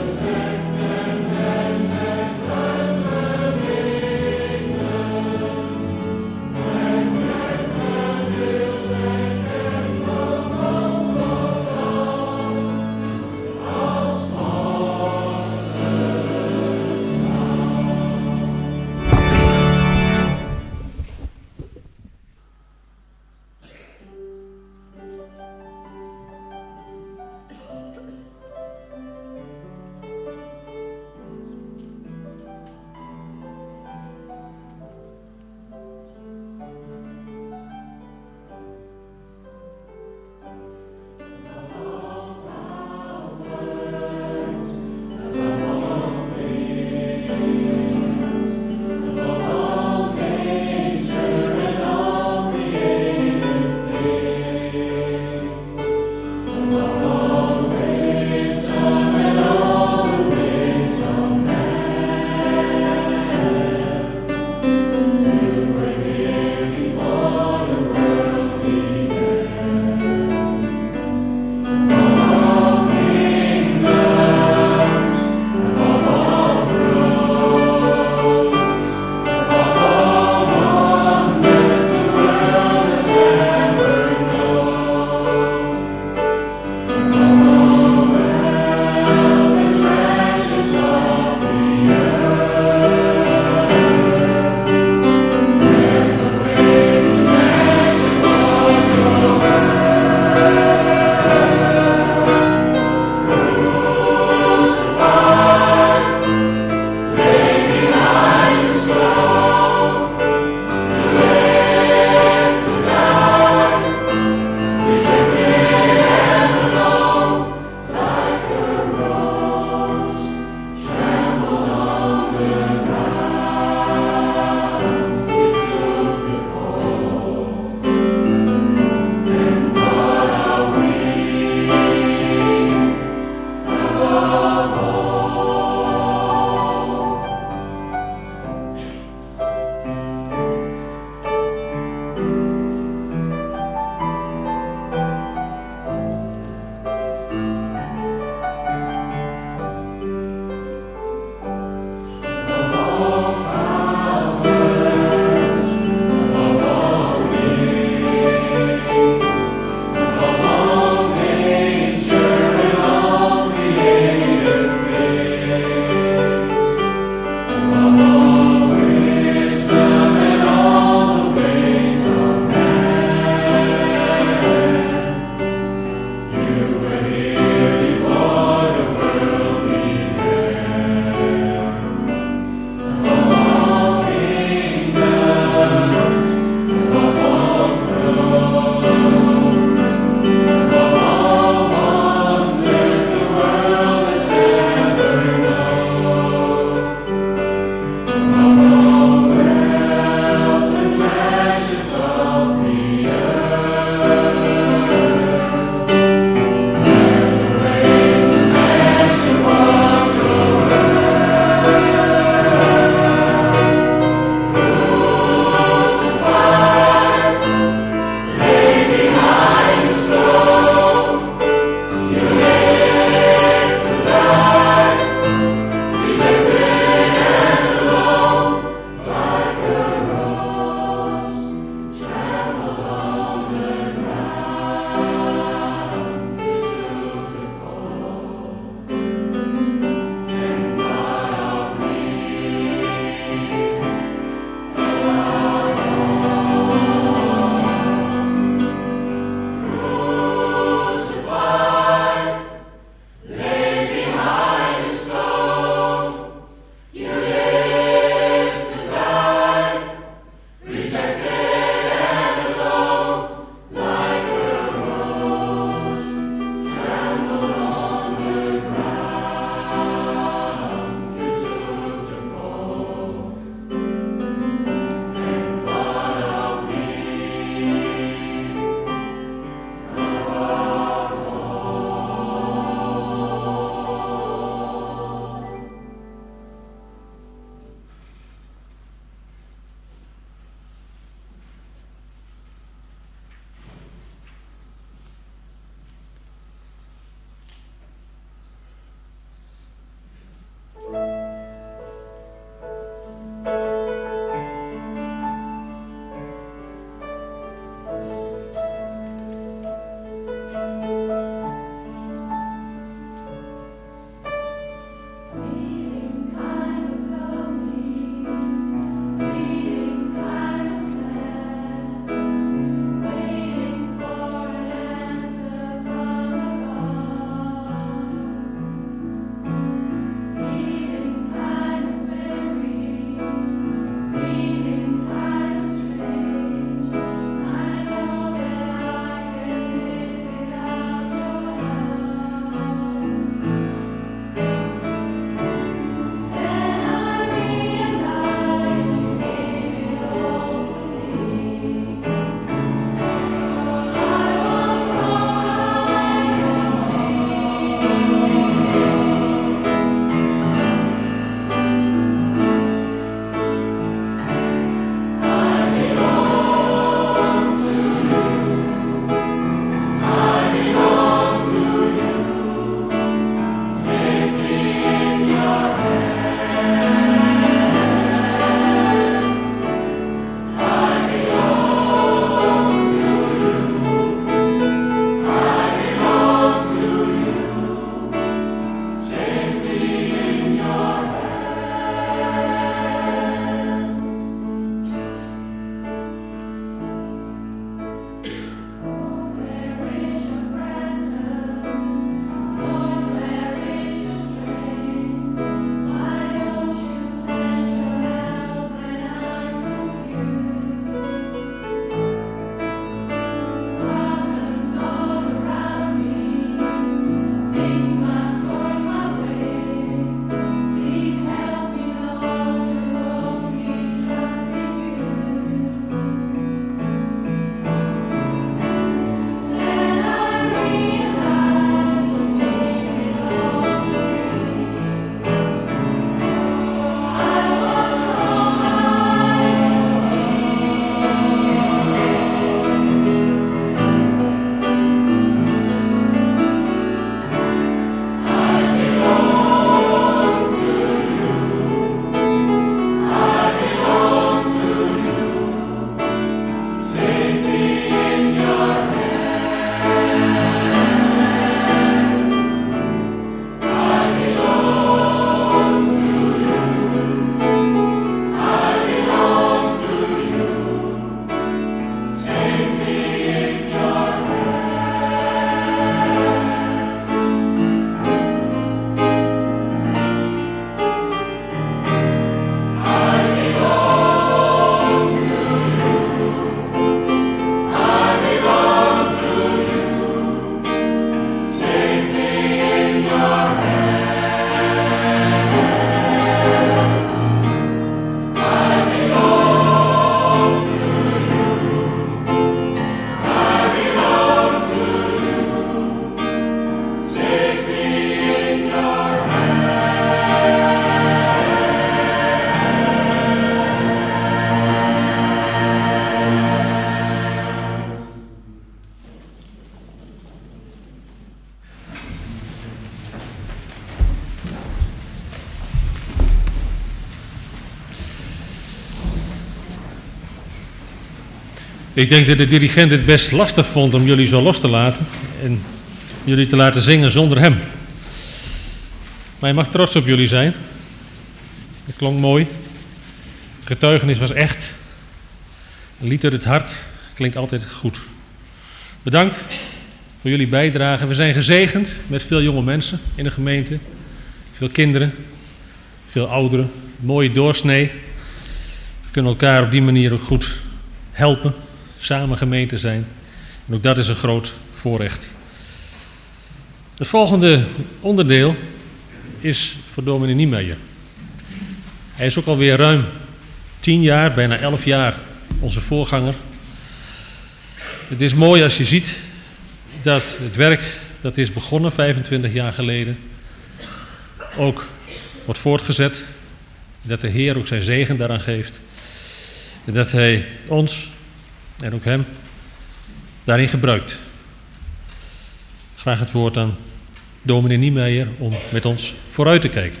Ik denk dat de dirigent het best lastig vond om jullie zo los te laten en jullie te laten zingen zonder hem. Maar hij mag trots op jullie zijn. Het klonk mooi. Het getuigenis was echt. Een lied uit het hart klinkt altijd goed. Bedankt voor jullie bijdrage. We zijn gezegend met veel jonge mensen in de gemeente. Veel kinderen, veel ouderen. Mooie doorsnee. We kunnen elkaar op die manier ook goed helpen. Samen gemeente zijn. En ook dat is een groot voorrecht. Het volgende onderdeel is voor dominee Niemeyer. Hij is ook alweer ruim tien jaar, bijna elf jaar onze voorganger. Het is mooi als je ziet dat het werk dat is begonnen vijfentwintig jaar geleden ook wordt voortgezet. Dat de Heer ook zijn zegen daaraan geeft. En dat hij ons en ook hem daarin gebruikt. Graag het woord aan dominee Niemeyer om met ons vooruit te kijken.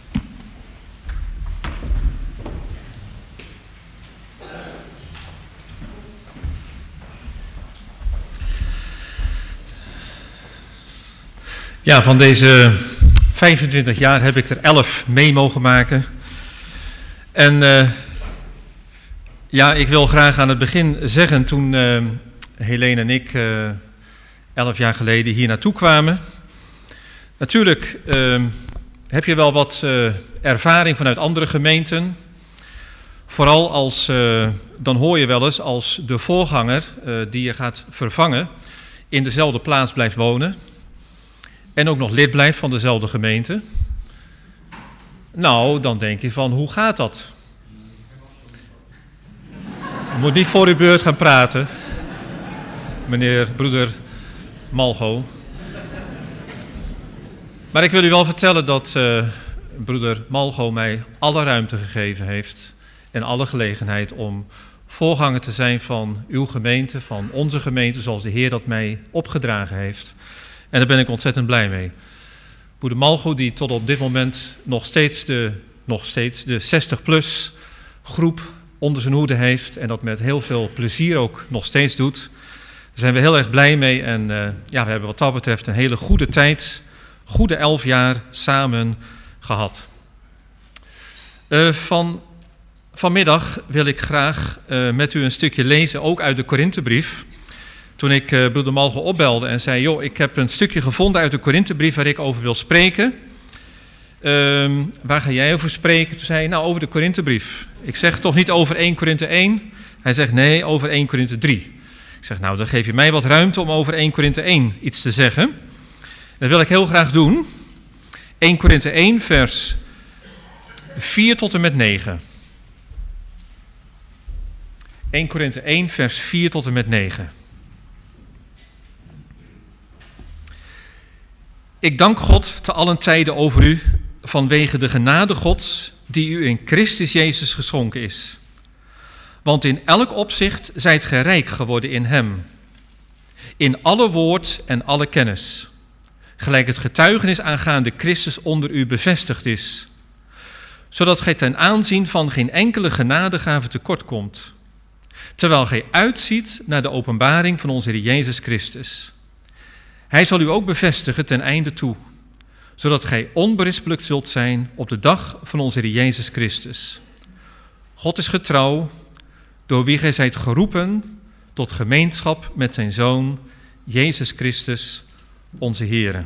Ja, van deze vijfentwintig jaar heb ik er elf mee mogen maken. En uh, ja, ik wil graag aan het begin zeggen, toen uh, Helene en ik uh, elf jaar geleden hier naartoe kwamen. Natuurlijk uh, heb je wel wat uh, ervaring vanuit andere gemeenten. Vooral als, uh, dan hoor je wel eens als de voorganger uh, die je gaat vervangen in dezelfde plaats blijft wonen. En ook nog lid blijft van dezelfde gemeente. Nou, dan denk je van, hoe gaat dat? Je moet niet voor uw beurt gaan praten, meneer broeder Malgo. Maar ik wil u wel vertellen dat uh, broeder Malgo mij alle ruimte gegeven heeft en alle gelegenheid om voorganger te zijn van uw gemeente, van onze gemeente, zoals de Heer dat mij opgedragen heeft. En daar ben ik ontzettend blij mee. Broeder Malgo, die tot op dit moment nog steeds de, nog steeds de zestig plus groep onder zijn hoede heeft en dat met heel veel plezier ook nog steeds doet. Daar zijn we heel erg blij mee en uh, ja, we hebben wat dat betreft een hele goede tijd, goede elf jaar samen gehad. Uh, van, vanmiddag wil ik graag uh, met u een stukje lezen, ook uit de Korinthebrief. Toen ik uh, broeder Malgo opbelde en zei, joh, ik heb een stukje gevonden uit de Korinthebrief waar ik over wil spreken. Uh, waar ga jij over spreken? Toen zei hij, nou, over de Korinthebrief. Ik zeg toch niet over eerste Korinthe één? Hij zegt, nee, over eerste Korinthe drie. Ik zeg, nou, dan geef je mij wat ruimte om over eerste Korinthe één iets te zeggen. Dat wil ik heel graag doen. eerste Korinthe één, vers vier tot en met negen. eerste Korinthe één, vers vier tot en met negen. Ik dank God te allen tijden over u, vanwege de genade Gods, die u in Christus Jezus geschonken is. Want in elk opzicht zijt gij rijk geworden in hem. In alle woord en alle kennis. Gelijk het getuigenis aangaande Christus onder u bevestigd is. Zodat gij ten aanzien van geen enkele genadegave tekort komt. Terwijl gij uitziet naar de openbaring van onze Heer Jezus Christus. Hij zal u ook bevestigen ten einde toe, zodat gij onberispelijk zult zijn op de dag van onze Heer Jezus Christus. God is getrouw, door wie gij zijt geroepen tot gemeenschap met zijn Zoon, Jezus Christus, onze Heer.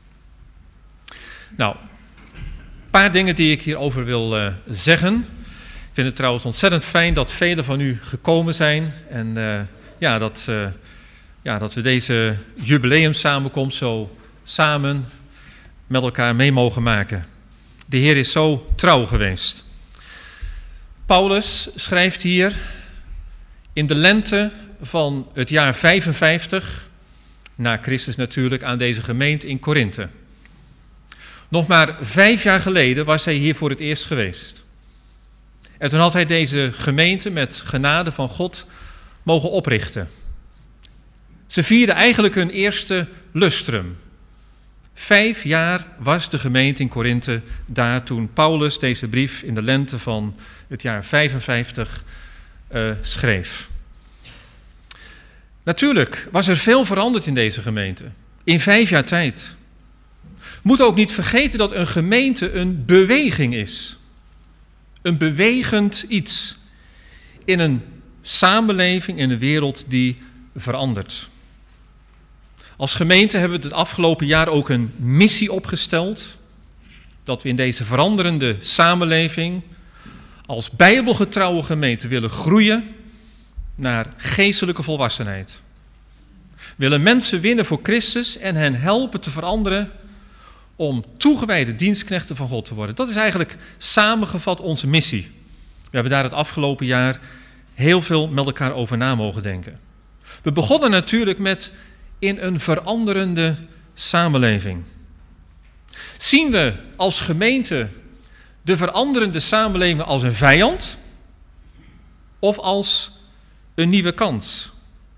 Nou, een paar dingen die ik hierover wil uh, zeggen. Ik vind het trouwens ontzettend fijn dat velen van u gekomen zijn en uh, ja, dat... Uh, Ja, dat we deze jubileumsamenkomst zo samen met elkaar mee mogen maken. De Heer is zo trouw geweest. Paulus schrijft hier in de lente van het jaar vijfenvijftig, na Christus natuurlijk, aan deze gemeente in Korinthe. Nog maar vijf jaar geleden was hij hier voor het eerst geweest. En toen had hij deze gemeente met genade van God mogen oprichten. Ze vierden eigenlijk hun eerste lustrum. Vijf jaar was de gemeente in Korinthe daar toen Paulus deze brief in de lente van het jaar vijfenvijftig uh, schreef. Natuurlijk was er veel veranderd in deze gemeente. In vijf jaar tijd. Moet ook niet vergeten dat een gemeente een beweging is. Een bewegend iets. In een samenleving, in een wereld die verandert. Als gemeente hebben we het afgelopen jaar ook een missie opgesteld. Dat we in deze veranderende samenleving als bijbelgetrouwe gemeente willen groeien naar geestelijke volwassenheid. We willen mensen winnen voor Christus en hen helpen te veranderen om toegewijde dienstknechten van God te worden. Dat is eigenlijk samengevat onze missie. We hebben daar het afgelopen jaar heel veel met elkaar over na mogen denken. We begonnen natuurlijk met in een veranderende samenleving. Zien we als gemeente de veranderende samenleving als een vijand of als een nieuwe kans?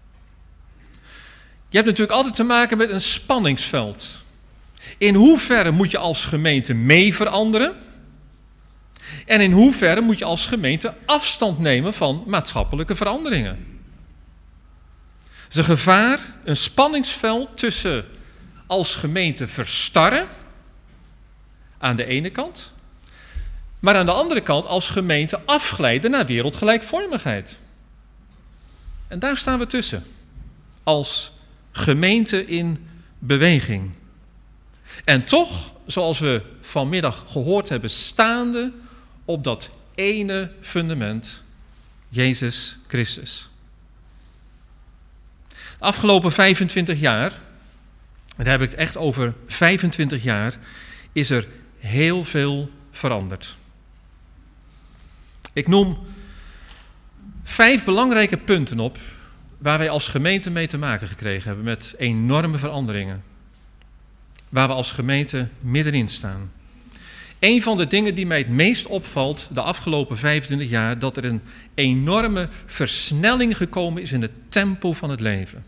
Je hebt natuurlijk altijd te maken met een spanningsveld. In hoeverre moet je als gemeente mee veranderen? En in hoeverre moet je als gemeente afstand nemen van maatschappelijke veranderingen? Het is een gevaar, een spanningsveld tussen als gemeente verstarren aan de ene kant, maar aan de andere kant als gemeente afglijden naar wereldgelijkvormigheid. En daar staan we tussen, als gemeente in beweging. En toch, zoals we vanmiddag gehoord hebben, staande op dat ene fundament, Jezus Christus. De afgelopen vijfentwintig jaar, en daar heb ik het echt over vijfentwintig jaar, is er heel veel veranderd. Ik noem vijf belangrijke punten op waar wij als gemeente mee te maken gekregen hebben met enorme veranderingen. Waar we als gemeente middenin staan. Een van de dingen die mij het meest opvalt de afgelopen vijfentwintig jaar, dat er een enorme versnelling gekomen is in het tempo van het leven.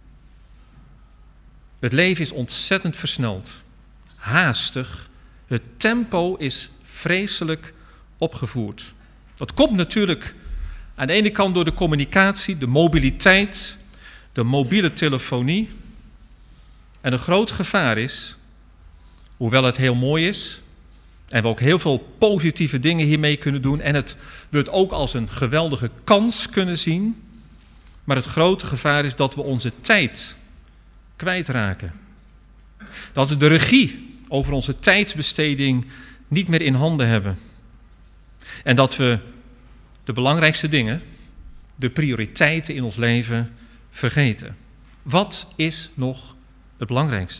Het leven is ontzettend versneld. Haastig. Het tempo is vreselijk opgevoerd. Dat komt natuurlijk aan de ene kant door de communicatie, de mobiliteit, de mobiele telefonie. En een groot gevaar is, hoewel het heel mooi is, en we ook heel veel positieve dingen hiermee kunnen doen, en het, we het ook als een geweldige kans kunnen zien, maar het grote gevaar is dat we onze tijd kwijtraken. Dat we de regie over onze tijdsbesteding niet meer in handen hebben. En dat we de belangrijkste dingen, de prioriteiten in ons leven, vergeten. Wat is nog het belangrijkste?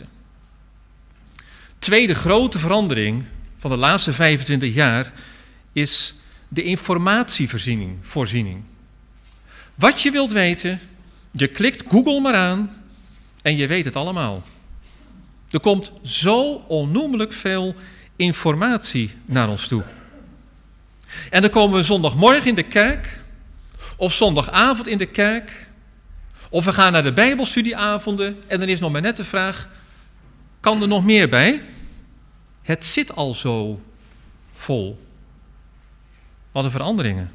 Tweede grote verandering van de laatste vijfentwintig jaar is de informatievoorziening. Voorziening. Wat je wilt weten, je klikt Google maar aan en je weet het allemaal. Er komt zo onnoemelijk veel informatie naar ons toe. En dan komen we zondagmorgen in de kerk, of zondagavond in de kerk, of we gaan naar de bijbelstudieavonden en dan is nog maar net de vraag, kan er nog meer bij? Het zit al zo vol. Wat een veranderingen.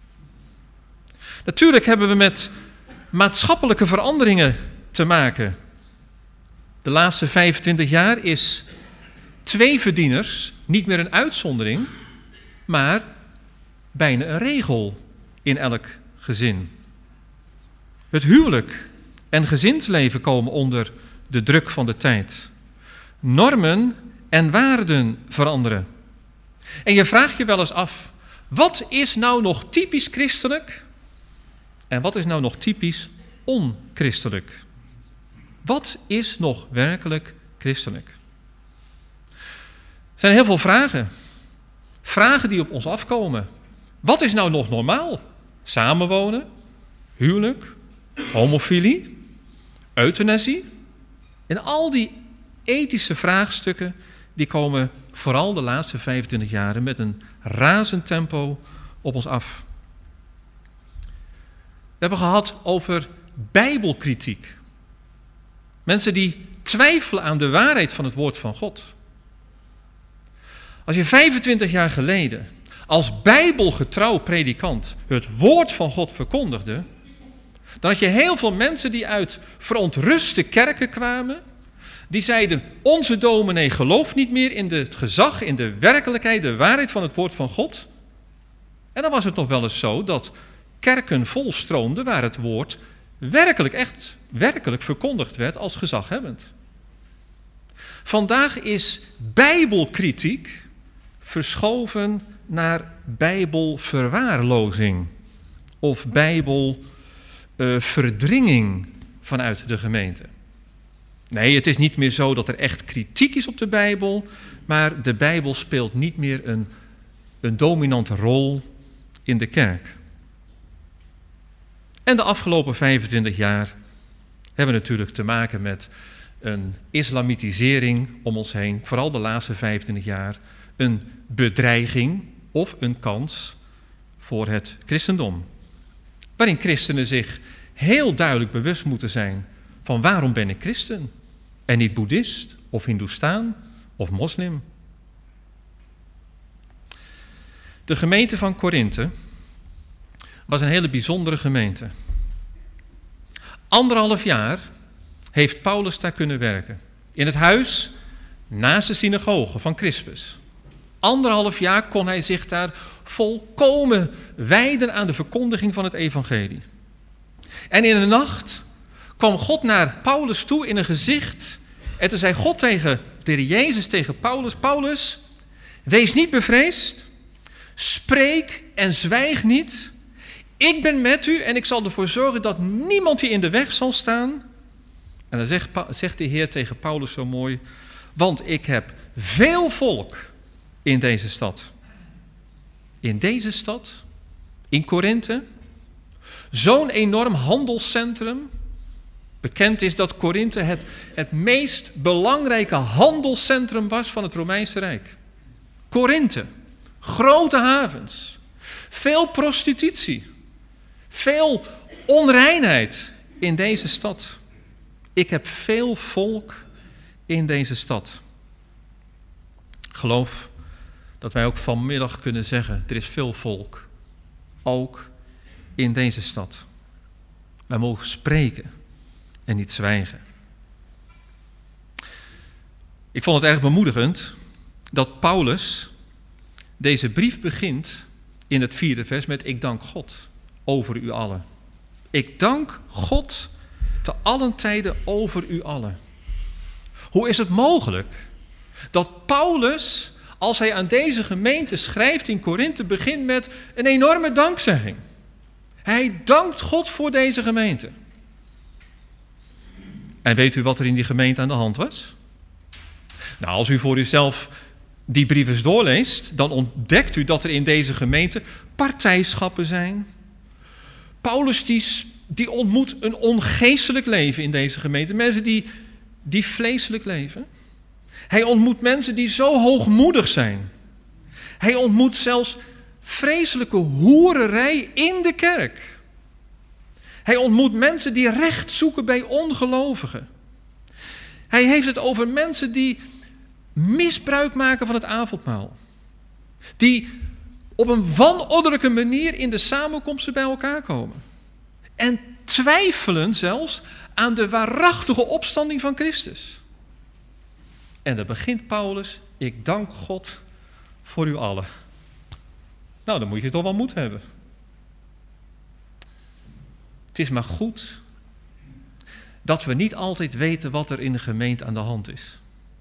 Natuurlijk hebben we met maatschappelijke veranderingen te maken. De laatste vijfentwintig jaar is twee verdieners niet meer een uitzondering, maar bijna een regel in elk gezin. Het huwelijk en gezinsleven komen onder de druk van de tijd. Normen en waarden veranderen. En je vraagt je wel eens af, wat is nou nog typisch christelijk en wat is nou nog typisch onchristelijk? Wat is nog werkelijk christelijk? Er zijn heel veel vragen. Vragen die op ons afkomen. Wat is nou nog normaal? Samenwonen, huwelijk, homofilie, euthanasie. En al die ethische vraagstukken die komen vooral de laatste vijfentwintig jaren met een razend tempo op ons af. We hebben gehad over bijbelkritiek. Mensen die twijfelen aan de waarheid van het woord van God. Als je vijfentwintig jaar geleden als bijbelgetrouw predikant het woord van God verkondigde, Dan had je heel veel mensen die uit verontruste kerken kwamen. Die zeiden, onze dominee gelooft niet meer in het gezag, in de werkelijkheid, de waarheid van het woord van God. En dan was het nog wel eens zo dat kerken volstroomden waar het woord werkelijk, echt werkelijk verkondigd werd als gezaghebbend. Vandaag is bijbelkritiek verschoven naar bijbelverwaarlozing of bijbelverdringing uh, vanuit de gemeente. Nee, het is niet meer zo dat er echt kritiek is op de Bijbel, maar de Bijbel speelt niet meer een, een dominante rol in de kerk. En de afgelopen vijfentwintig jaar hebben we natuurlijk te maken met een islamitisering om ons heen, vooral de laatste vijfentwintig jaar, een bedreiging of een kans voor het christendom. Waarin christenen zich heel duidelijk bewust moeten zijn van waarom ben ik christen en niet boeddhist of hindoestaan of moslim. De gemeente van Korinthe was een hele bijzondere gemeente. Anderhalf jaar heeft Paulus daar kunnen werken. In het huis naast de synagoge van Crispus. Anderhalf jaar kon hij zich daar volkomen wijden aan de verkondiging van het evangelie. En in de nacht kwam God naar Paulus toe in een gezicht. En toen zei God tegen, de Heer Jezus tegen Paulus, Paulus, wees niet bevreesd, spreek en zwijg niet. Ik ben met u en ik zal ervoor zorgen dat niemand je in de weg zal staan. En dan zegt, zegt de Heer tegen Paulus zo mooi, want ik heb veel volk in deze stad. In deze stad, in Korinthe, zo'n enorm handelscentrum. Bekend is dat Korinthe het, het meest belangrijke handelscentrum was van het Romeinse Rijk. Korinthe, grote havens, veel prostitutie, veel onreinheid in deze stad. Ik heb veel volk in deze stad. Ik geloof dat wij ook vanmiddag kunnen zeggen, er is veel volk, ook in deze stad. Wij mogen spreken en niet zwijgen. Ik vond het erg bemoedigend dat Paulus deze brief begint in het vierde vers met ik dank God over u allen. Ik dank God te allen tijden over u allen. Hoe is het mogelijk dat Paulus, als hij aan deze gemeente schrijft in Korinthe, begint met een enorme dankzegging? Hij dankt God voor deze gemeente. En weet u wat er in die gemeente aan de hand was? Nou, als u voor uzelf die brief eens doorleest, dan ontdekt u dat er in deze gemeente partijschappen zijn. Paulus die, die ontmoet een ongeestelijk leven in deze gemeente. Mensen die, die vleeselijk leven. Hij ontmoet mensen die zo hoogmoedig zijn. Hij ontmoet zelfs vreselijke hoererij in de kerk. Hij ontmoet mensen die recht zoeken bij ongelovigen. Hij heeft het over mensen die misbruik maken van het avondmaal. Die op een wanordelijke manier in de samenkomsten bij elkaar komen. En twijfelen zelfs aan de waarachtige opstanding van Christus. En dan begint Paulus, ik dank God voor u allen. Nou, dan moet je toch wel moed hebben. Het is maar goed dat we niet altijd weten wat er in de gemeente aan de hand is.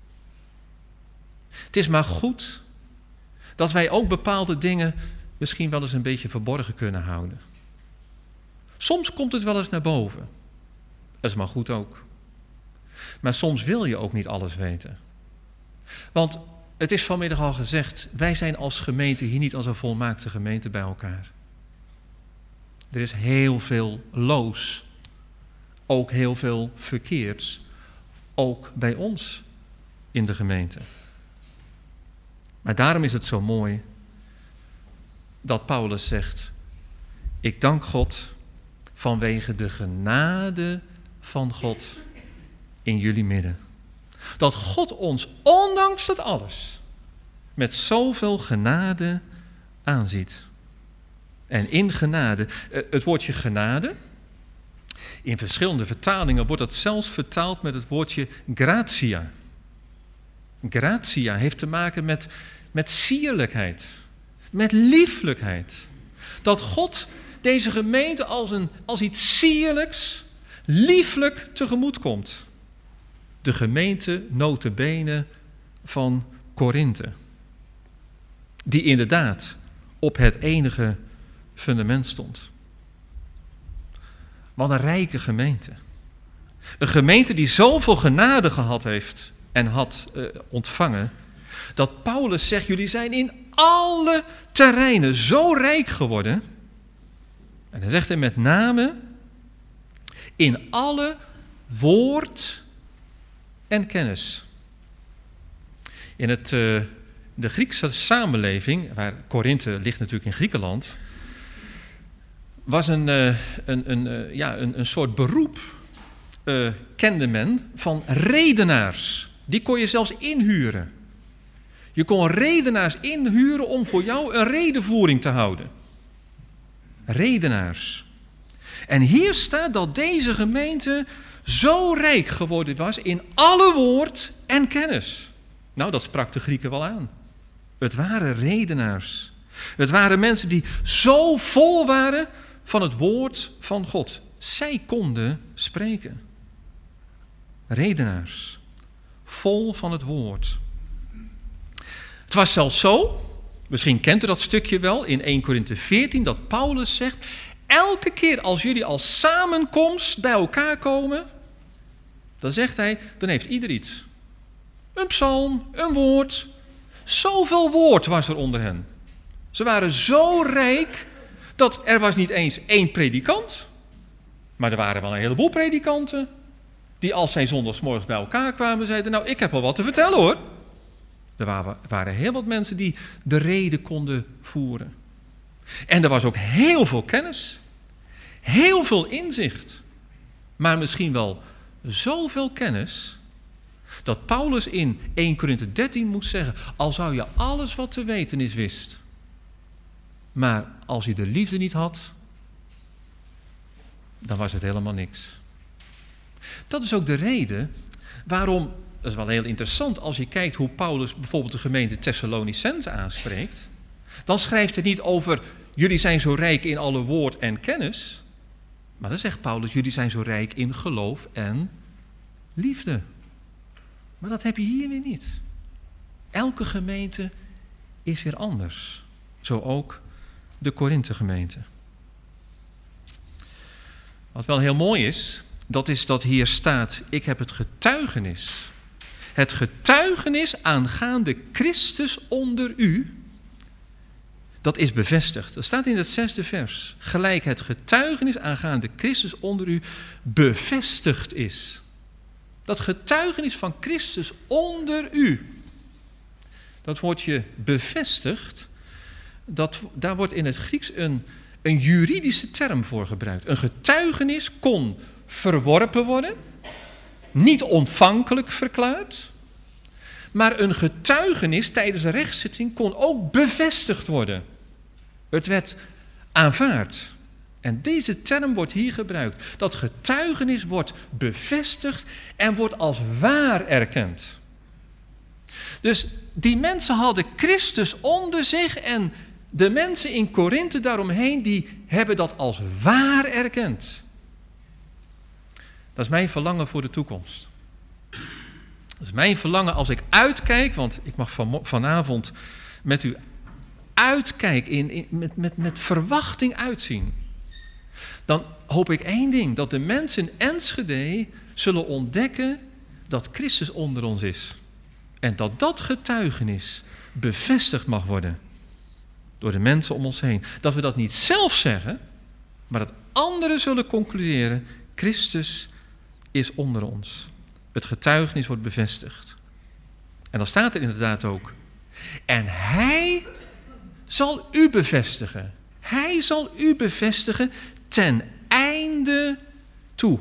Het is maar goed dat wij ook bepaalde dingen misschien wel eens een beetje verborgen kunnen houden. Soms komt het wel eens naar boven. Dat is maar goed ook. Maar soms wil je ook niet alles weten. Want het is vanmiddag al gezegd, wij zijn als gemeente hier niet als een volmaakte gemeente bij elkaar. Er is heel veel loos. Ook heel veel verkeerds. Ook bij ons in de gemeente. Maar daarom is het zo mooi dat Paulus zegt, ik dank God vanwege de genade van God in jullie midden. Dat God ons, ondanks dat alles, met zoveel genade aanziet. En in genade, het woordje genade, In verschillende vertalingen wordt dat zelfs vertaald met het woordje gratia. Gratia heeft te maken met, met sierlijkheid, met lieflijkheid. Dat God deze gemeente als, een, als iets sierlijks, lieflijk tegemoet komt. De gemeente nota bene van Korinthe. Die inderdaad op het enige fundament stond. Wat een rijke gemeente. Een gemeente die zoveel genade gehad heeft en had uh, ontvangen, dat Paulus zegt, jullie zijn in alle terreinen zo rijk geworden. En dan zegt hij met name, in alle woord en kennis. In het, uh, de Griekse samenleving, waar Korinthe ligt natuurlijk in Griekenland, was een, uh, een, een, uh, ja, een, een soort beroep, uh, kende men, van redenaars. Die kon je zelfs inhuren. Je kon redenaars inhuren om voor jou een redevoering te houden. Redenaars. En hier staat dat deze gemeente zo rijk geworden was in alle woord en kennis. Nou, dat sprak de Grieken wel aan. Het waren redenaars. Het waren mensen die zo vol waren van het woord van God. Zij konden spreken. Redenaars. Vol van het woord. Het was zelfs zo, misschien kent u dat stukje wel, in eerste Korinthe veertien, dat Paulus zegt, elke keer als jullie als samenkomst bij elkaar komen, dan zegt hij, dan heeft ieder iets. Een psalm, een woord. Zoveel woord was er onder hen. Ze waren zo rijk dat er was niet eens één predikant, maar er waren wel een heleboel predikanten die als zij zondagsmorgens bij elkaar kwamen zeiden, nou ik heb wel wat te vertellen hoor. Er waren, waren heel wat mensen die de rede konden voeren. En er was ook heel veel kennis, heel veel inzicht, maar misschien wel zoveel kennis dat Paulus in eerste Korinthe dertien moet zeggen, al zou je alles wat te weten is wist, maar als je de liefde niet had, dan was het helemaal niks. Dat is ook de reden waarom, dat is wel heel interessant, als je kijkt hoe Paulus bijvoorbeeld de gemeente Thessalonicense aanspreekt, dan schrijft hij niet over, jullie zijn zo rijk in alle woord en kennis, maar dan zegt Paulus, jullie zijn zo rijk in geloof en liefde. Maar dat heb je hier weer niet. Elke gemeente is weer anders. Zo ook de Korinthe gemeente. Wat wel heel mooi is, dat is dat hier staat, ik heb het getuigenis. Het getuigenis aangaande Christus onder u, dat is bevestigd. Dat staat in het zesde vers. Gelijk het getuigenis aangaande Christus onder u bevestigd is. Dat getuigenis van Christus onder u. Dat woordje bevestigd, dat, daar wordt in het Grieks een, een juridische term voor gebruikt. Een getuigenis kon verworpen worden, niet ontvankelijk verklaard, maar een getuigenis tijdens een rechtszitting kon ook bevestigd worden. Het werd aanvaard. En deze term wordt hier gebruikt. Dat getuigenis wordt bevestigd en wordt als waar erkend. Dus die mensen hadden Christus onder zich en de mensen in Korinthe daaromheen, die hebben dat als waar erkend. Dat is mijn verlangen voor de toekomst. Dat is mijn verlangen als ik uitkijk, want ik mag van, vanavond met u uitkijken, in, in, met, met, met verwachting uitzien. Dan hoop ik één ding, dat de mensen in Enschede zullen ontdekken dat Christus onder ons is. En dat dat getuigenis bevestigd mag worden door de mensen om ons heen. Dat we dat niet zelf zeggen, maar dat anderen zullen concluderen, Christus is onder ons. Het getuigenis wordt bevestigd. En dan staat er inderdaad ook, en hij zal u bevestigen. Hij zal u bevestigen ten einde toe.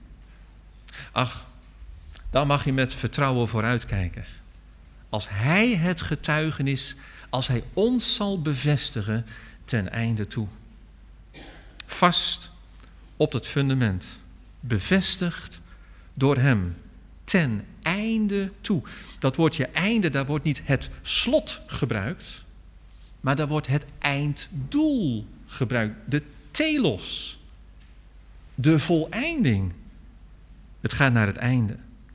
Ach, dan mag je met vertrouwen vooruitkijken. Als hij het getuigenis, als hij ons zal bevestigen ten einde toe. Vast op het fundament bevestigd door hem, ten einde toe. Dat woordje einde, daar wordt niet het slot gebruikt, maar daar wordt het einddoel gebruikt, de telos, de voleinding. Het gaat naar het einde.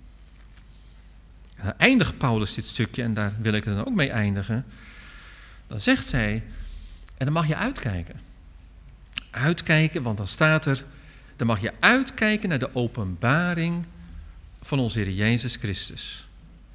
Dan eindigt Paulus dit stukje, en daar wil ik het dan ook mee eindigen. Dan zegt hij, en dan mag je uitkijken. Uitkijken, want dan staat er, dan mag je uitkijken naar de openbaring van onze Heer Jezus Christus.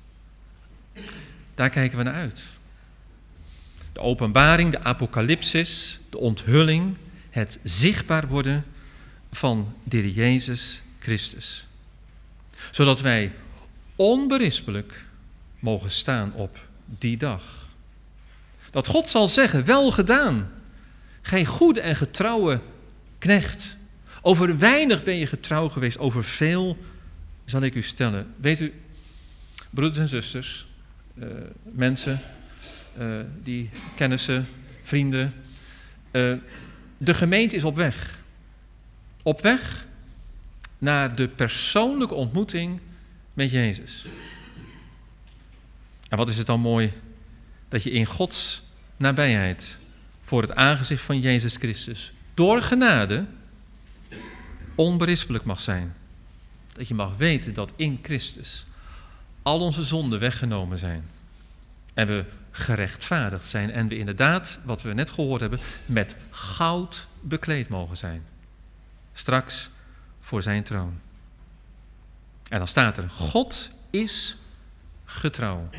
Daar kijken we naar uit. De openbaring, de apocalypsis, de onthulling, het zichtbaar worden van de Heer Jezus Christus. Zodat wij onberispelijk mogen staan op die dag. Dat God zal zeggen, wel gedaan, gij goede en getrouwe knecht. Over weinig ben je getrouw geweest, over veel zal ik u stellen. Weet u, broeders en zusters, uh, mensen, uh, die kennissen, vrienden, uh, de gemeente is op weg. Op weg naar de persoonlijke ontmoeting met Jezus. En wat is het dan mooi dat je in Gods nabijheid voor het aangezicht van Jezus Christus door genade onberispelijk mag zijn. Dat je mag weten dat in Christus al onze zonden weggenomen zijn. En we gerechtvaardigd zijn. En we inderdaad, wat we net gehoord hebben, met goud bekleed mogen zijn. Straks voor zijn troon. En dan staat er, God is getrouw.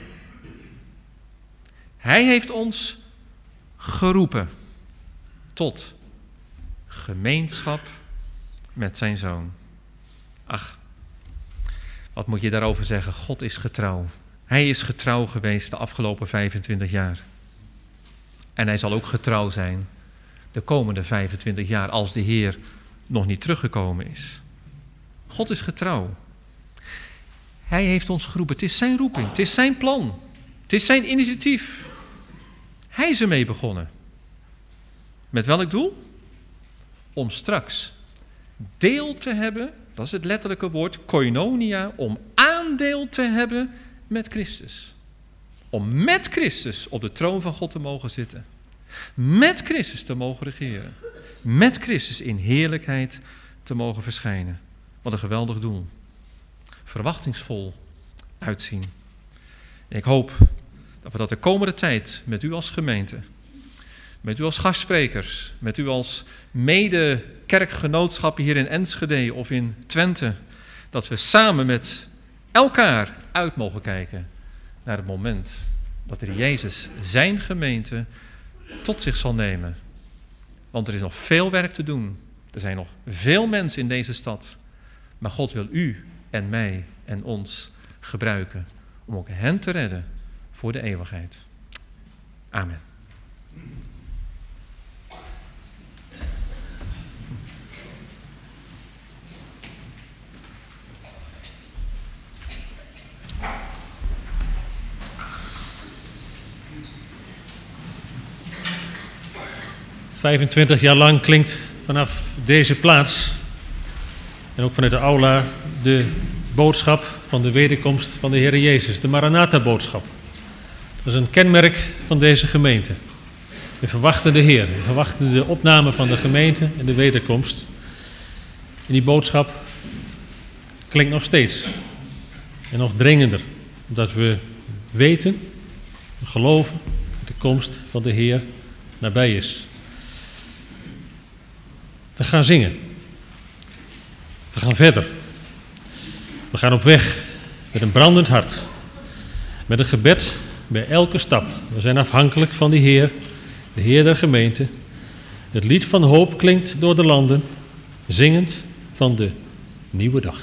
Hij heeft ons geroepen tot gemeenschap met zijn zoon. Ach, wat moet je daarover zeggen? God is getrouw. Hij is getrouw geweest de afgelopen vijfentwintig jaar. En hij zal ook getrouw zijn de komende vijfentwintig jaar als de Heer nog niet teruggekomen is. God is getrouw. Hij heeft ons geroepen. Het is zijn roeping. Het is zijn plan. Het is zijn initiatief. Hij is ermee begonnen. Met welk doel? Om straks deel te hebben, dat is het letterlijke woord, koinonia, om aandeel te hebben met Christus. Om met Christus op de troon van God te mogen zitten. Met Christus te mogen regeren. Met Christus in heerlijkheid te mogen verschijnen. Wat een geweldig doel. Verwachtingsvol uitzien. En ik hoop dat we dat de komende tijd met u als gemeente, met u als gastsprekers, met u als mede-kerkgenootschappen hier in Enschede of in Twente, dat we samen met elkaar uit mogen kijken naar het moment dat er Jezus zijn gemeente tot zich zal nemen. Want er is nog veel werk te doen. Er zijn nog veel mensen in deze stad. Maar God wil u en mij en ons gebruiken om ook hen te redden voor de eeuwigheid. Amen. vijfentwintig jaar lang klinkt vanaf deze plaats en ook vanuit de aula de boodschap van de wederkomst van de Heer Jezus, de Maranatha-boodschap. Dat is een kenmerk van deze gemeente. We verwachten de Heer, we verwachten de opname van de gemeente en de wederkomst. En die boodschap klinkt nog steeds en nog dringender, omdat we weten, we geloven dat de komst van de Heer nabij is. We gaan zingen. We gaan verder. We gaan op weg met een brandend hart. Met een gebed bij elke stap. We zijn afhankelijk van de Heer, de Heer der gemeente. Het lied van hoop klinkt door de landen, zingend van de nieuwe dag.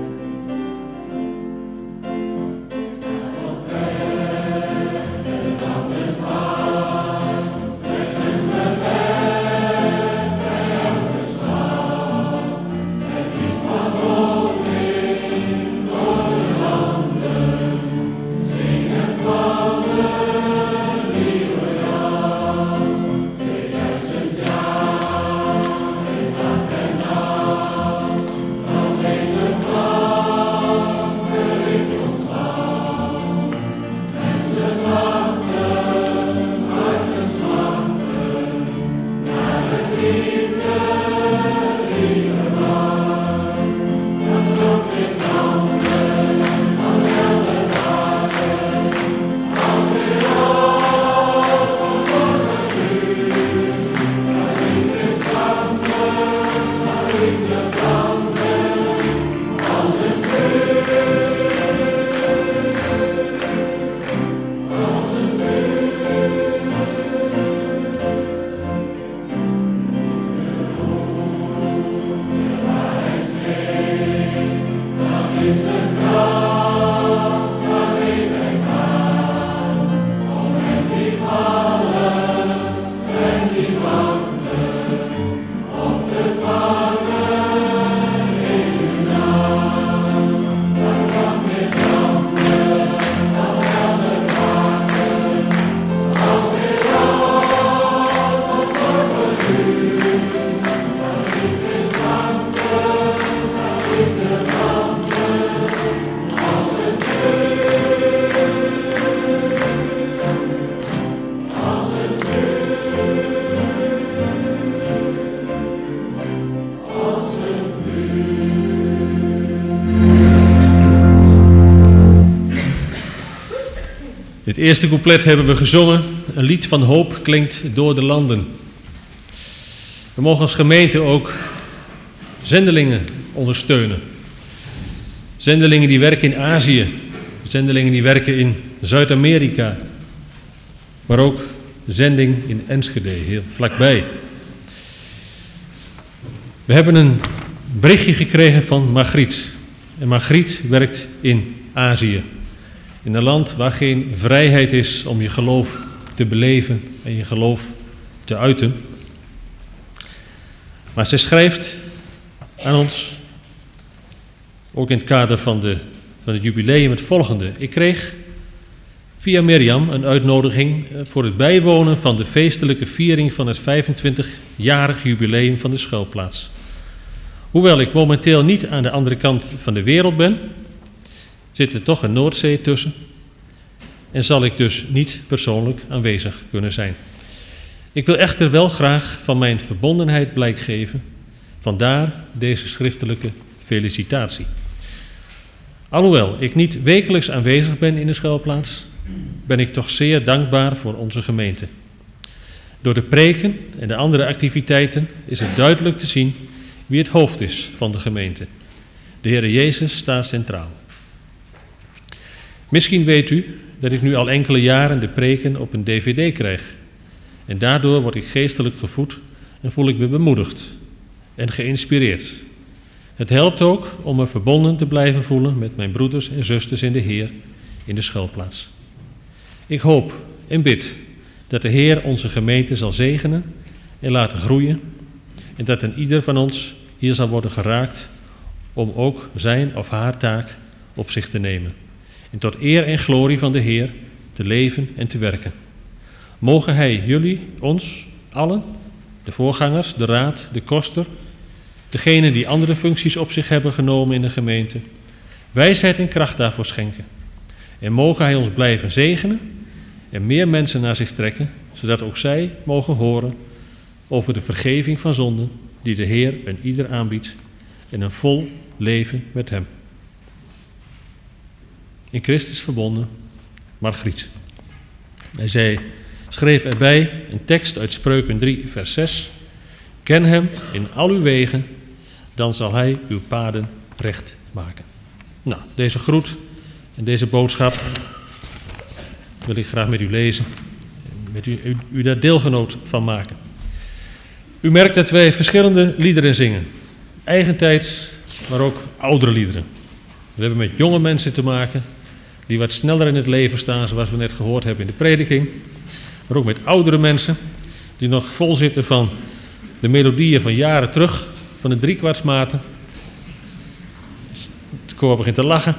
Amen. eerste couplet hebben we gezongen. Een lied van hoop klinkt door de landen. We mogen als gemeente ook zendelingen ondersteunen. Zendelingen die werken in Azië. Zendelingen die werken in Zuid-Amerika. Maar ook zending in Enschede, hier vlakbij. We hebben een berichtje gekregen van Margriet. En Margriet werkt in Azië. In een land waar geen vrijheid is om je geloof te beleven en je geloof te uiten. Maar zij schrijft aan ons, ook in het kader van, de, van het jubileum, het volgende. Ik kreeg via Mirjam een uitnodiging voor het bijwonen van de feestelijke viering van het vijfentwintigjarig jubileum van de schuilplaats. Hoewel ik momenteel niet aan de andere kant van de wereld ben, zit er toch een Noordzee tussen en zal ik dus niet persoonlijk aanwezig kunnen zijn. Ik wil echter wel graag van mijn verbondenheid blijk geven, vandaar deze schriftelijke felicitatie. Alhoewel ik niet wekelijks aanwezig ben in de schuilplaats, ben ik toch zeer dankbaar voor onze gemeente. Door de preken en de andere activiteiten is het duidelijk te zien wie het hoofd is van de gemeente. De Heere Jezus staat centraal. Misschien weet u dat ik nu al enkele jaren de preken op een dvd krijg. En daardoor word ik geestelijk gevoed en voel ik me bemoedigd en geïnspireerd. Het helpt ook om me verbonden te blijven voelen met mijn broeders en zusters in de Heer in de schuilplaats. Ik hoop en bid dat de Heer onze gemeente zal zegenen en laten groeien en dat een ieder van ons hier zal worden geraakt om ook zijn of haar taak op zich te nemen. En tot eer en glorie van de Heer te leven en te werken. Mogen Hij jullie, ons, allen, de voorgangers, de raad, de koster, degenen die andere functies op zich hebben genomen in de gemeente, wijsheid en kracht daarvoor schenken. En mogen Hij ons blijven zegenen en meer mensen naar zich trekken, zodat ook zij mogen horen over de vergeving van zonden die de Heer een ieder aanbiedt en een vol leven met Hem. In Christus verbonden, Margriet. En zij schreef erbij een tekst uit Spreuken drie, vers zes. Ken Hem in al uw wegen, dan zal Hij uw paden recht maken. Nou, deze groet en deze boodschap wil ik graag met u lezen. En met u, u, u daar deelgenoot van maken. U merkt dat wij verschillende liederen zingen. Eigentijds, maar ook oudere liederen. We hebben met jonge mensen te maken die wat sneller in het leven staan, zoals we net gehoord hebben in de prediking. Maar ook met oudere mensen die nog vol zitten van de melodieën van jaren terug, van de driekwartsmaten. Het koor begint te lachen.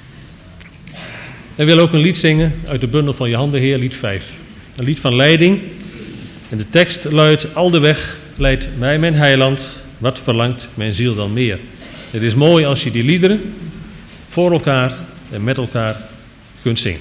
En willen ook een lied zingen uit de bundel van Je handen, Heer, lied vijf. Een lied van leiding. En de tekst luidt: al de weg leidt mij mijn heiland, wat verlangt mijn ziel dan meer. Het is mooi als je die liederen voor elkaar en met elkaar kunt zingen.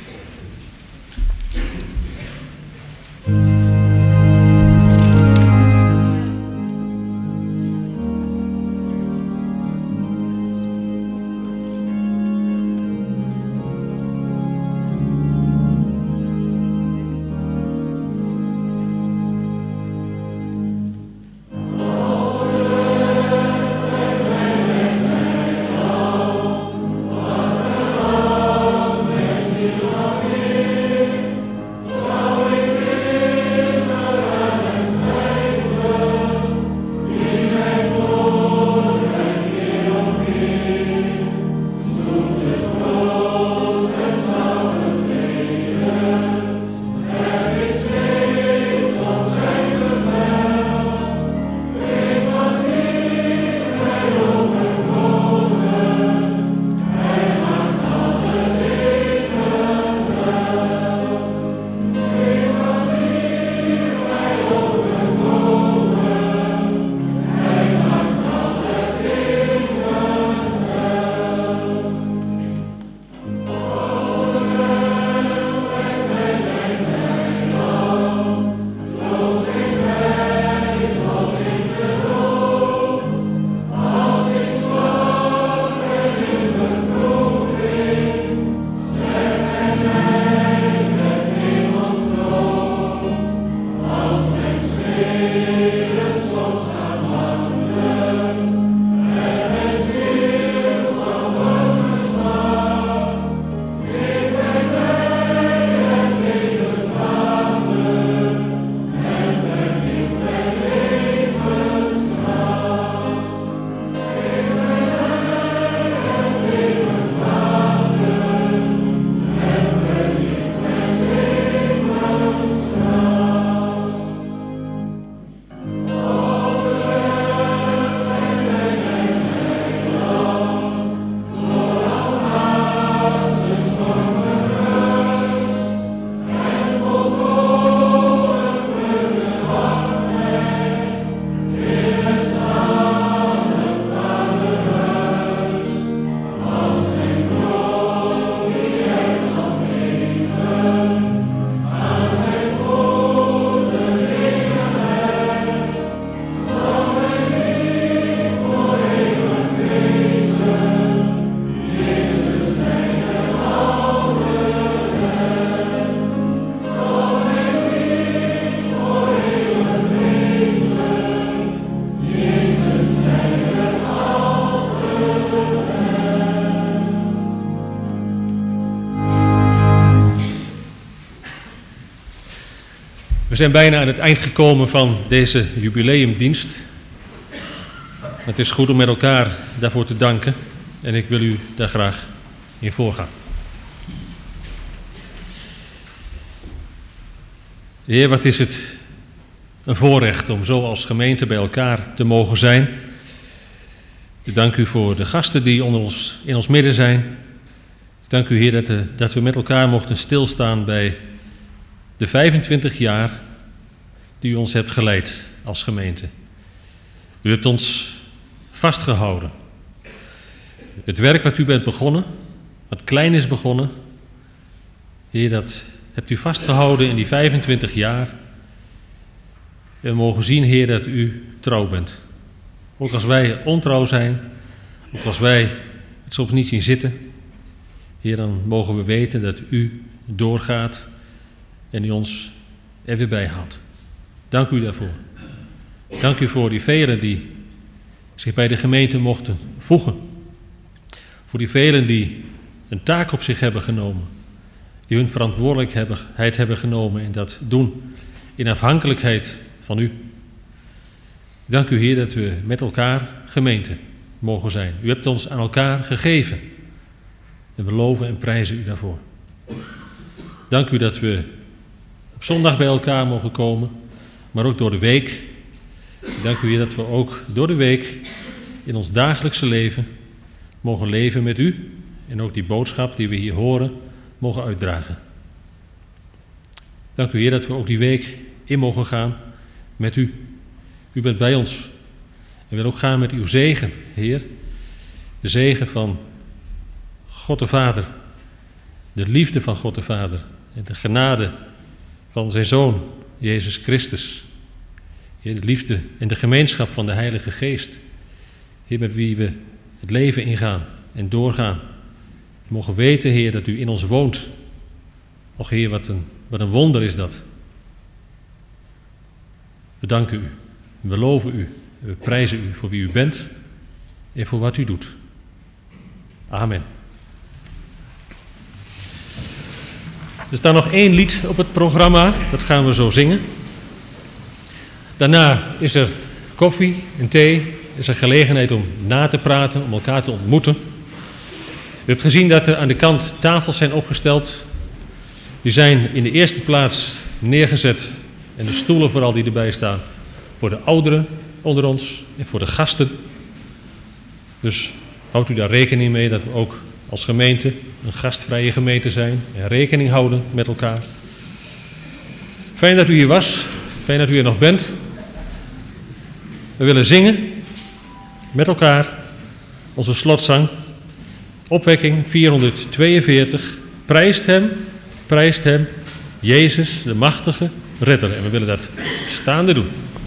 Lord. zijn bijna aan het eind gekomen van deze jubileumdienst. Het is goed om met elkaar daarvoor te danken en ik wil u daar graag in voorgaan. Heer, wat is het een voorrecht om zo als gemeente bij elkaar te mogen zijn. Ik dank u voor de gasten die onder ons, in ons midden zijn. Ik dank u, Heer, dat, de, dat we met elkaar mochten stilstaan bij de vijfentwintig jaar die u ons hebt geleid als gemeente. U hebt ons vastgehouden. Het werk wat u bent begonnen, wat klein is begonnen, Heer, dat hebt u vastgehouden in die vijfentwintig jaar. En we mogen zien, Heer, dat u trouw bent. Ook als wij ontrouw zijn, ook als wij het soms niet zien zitten, Heer, dan mogen we weten dat u doorgaat en u ons er weer bij haalt. Dank u daarvoor. Dank u voor die velen die zich bij de gemeente mochten voegen. Voor die velen die een taak op zich hebben genomen. Die hun verantwoordelijkheid hebben genomen en dat doen in afhankelijkheid van u. Dank u, Heer, dat we met elkaar gemeente mogen zijn. U hebt ons aan elkaar gegeven. En we loven en prijzen u daarvoor. Dank u dat we op zondag bij elkaar mogen komen, maar ook door de week. Dank u, Heer, dat we ook door de week in ons dagelijkse leven mogen leven met u en ook die boodschap die we hier horen mogen uitdragen. Dank u, Heer, dat we ook die week in mogen gaan met u. U bent bij ons. En wil ook gaan met uw zegen, Heer. De zegen van God de Vader. De liefde van God de Vader. En de genade van zijn Zoon, Jezus Christus. Heer, de liefde en de gemeenschap van de Heilige Geest. Heer, met wie we het leven ingaan en doorgaan. We mogen weten, Heer, dat u in ons woont. Och, Heer, wat een, wat een wonder is dat. We danken u. We loven u. We prijzen u voor wie u bent en voor wat u doet. Amen. Er staat nog één lied op het programma. Dat gaan we zo zingen. Daarna is er koffie en thee. Is er gelegenheid om na te praten, om elkaar te ontmoeten. U hebt gezien dat er aan de kant tafels zijn opgesteld. Die zijn in de eerste plaats neergezet. En de stoelen vooral die erbij staan. Voor de ouderen onder ons en voor de gasten. Dus houdt u daar rekening mee dat we ook als gemeente een gastvrije gemeente zijn. En rekening houden met elkaar. Fijn dat u hier was. Fijn dat u er nog bent. We willen zingen met elkaar onze slotzang. Opwekking vierhonderdtweeënveertig. Prijst hem, prijst hem, Jezus de machtige redder. En we willen dat staande doen.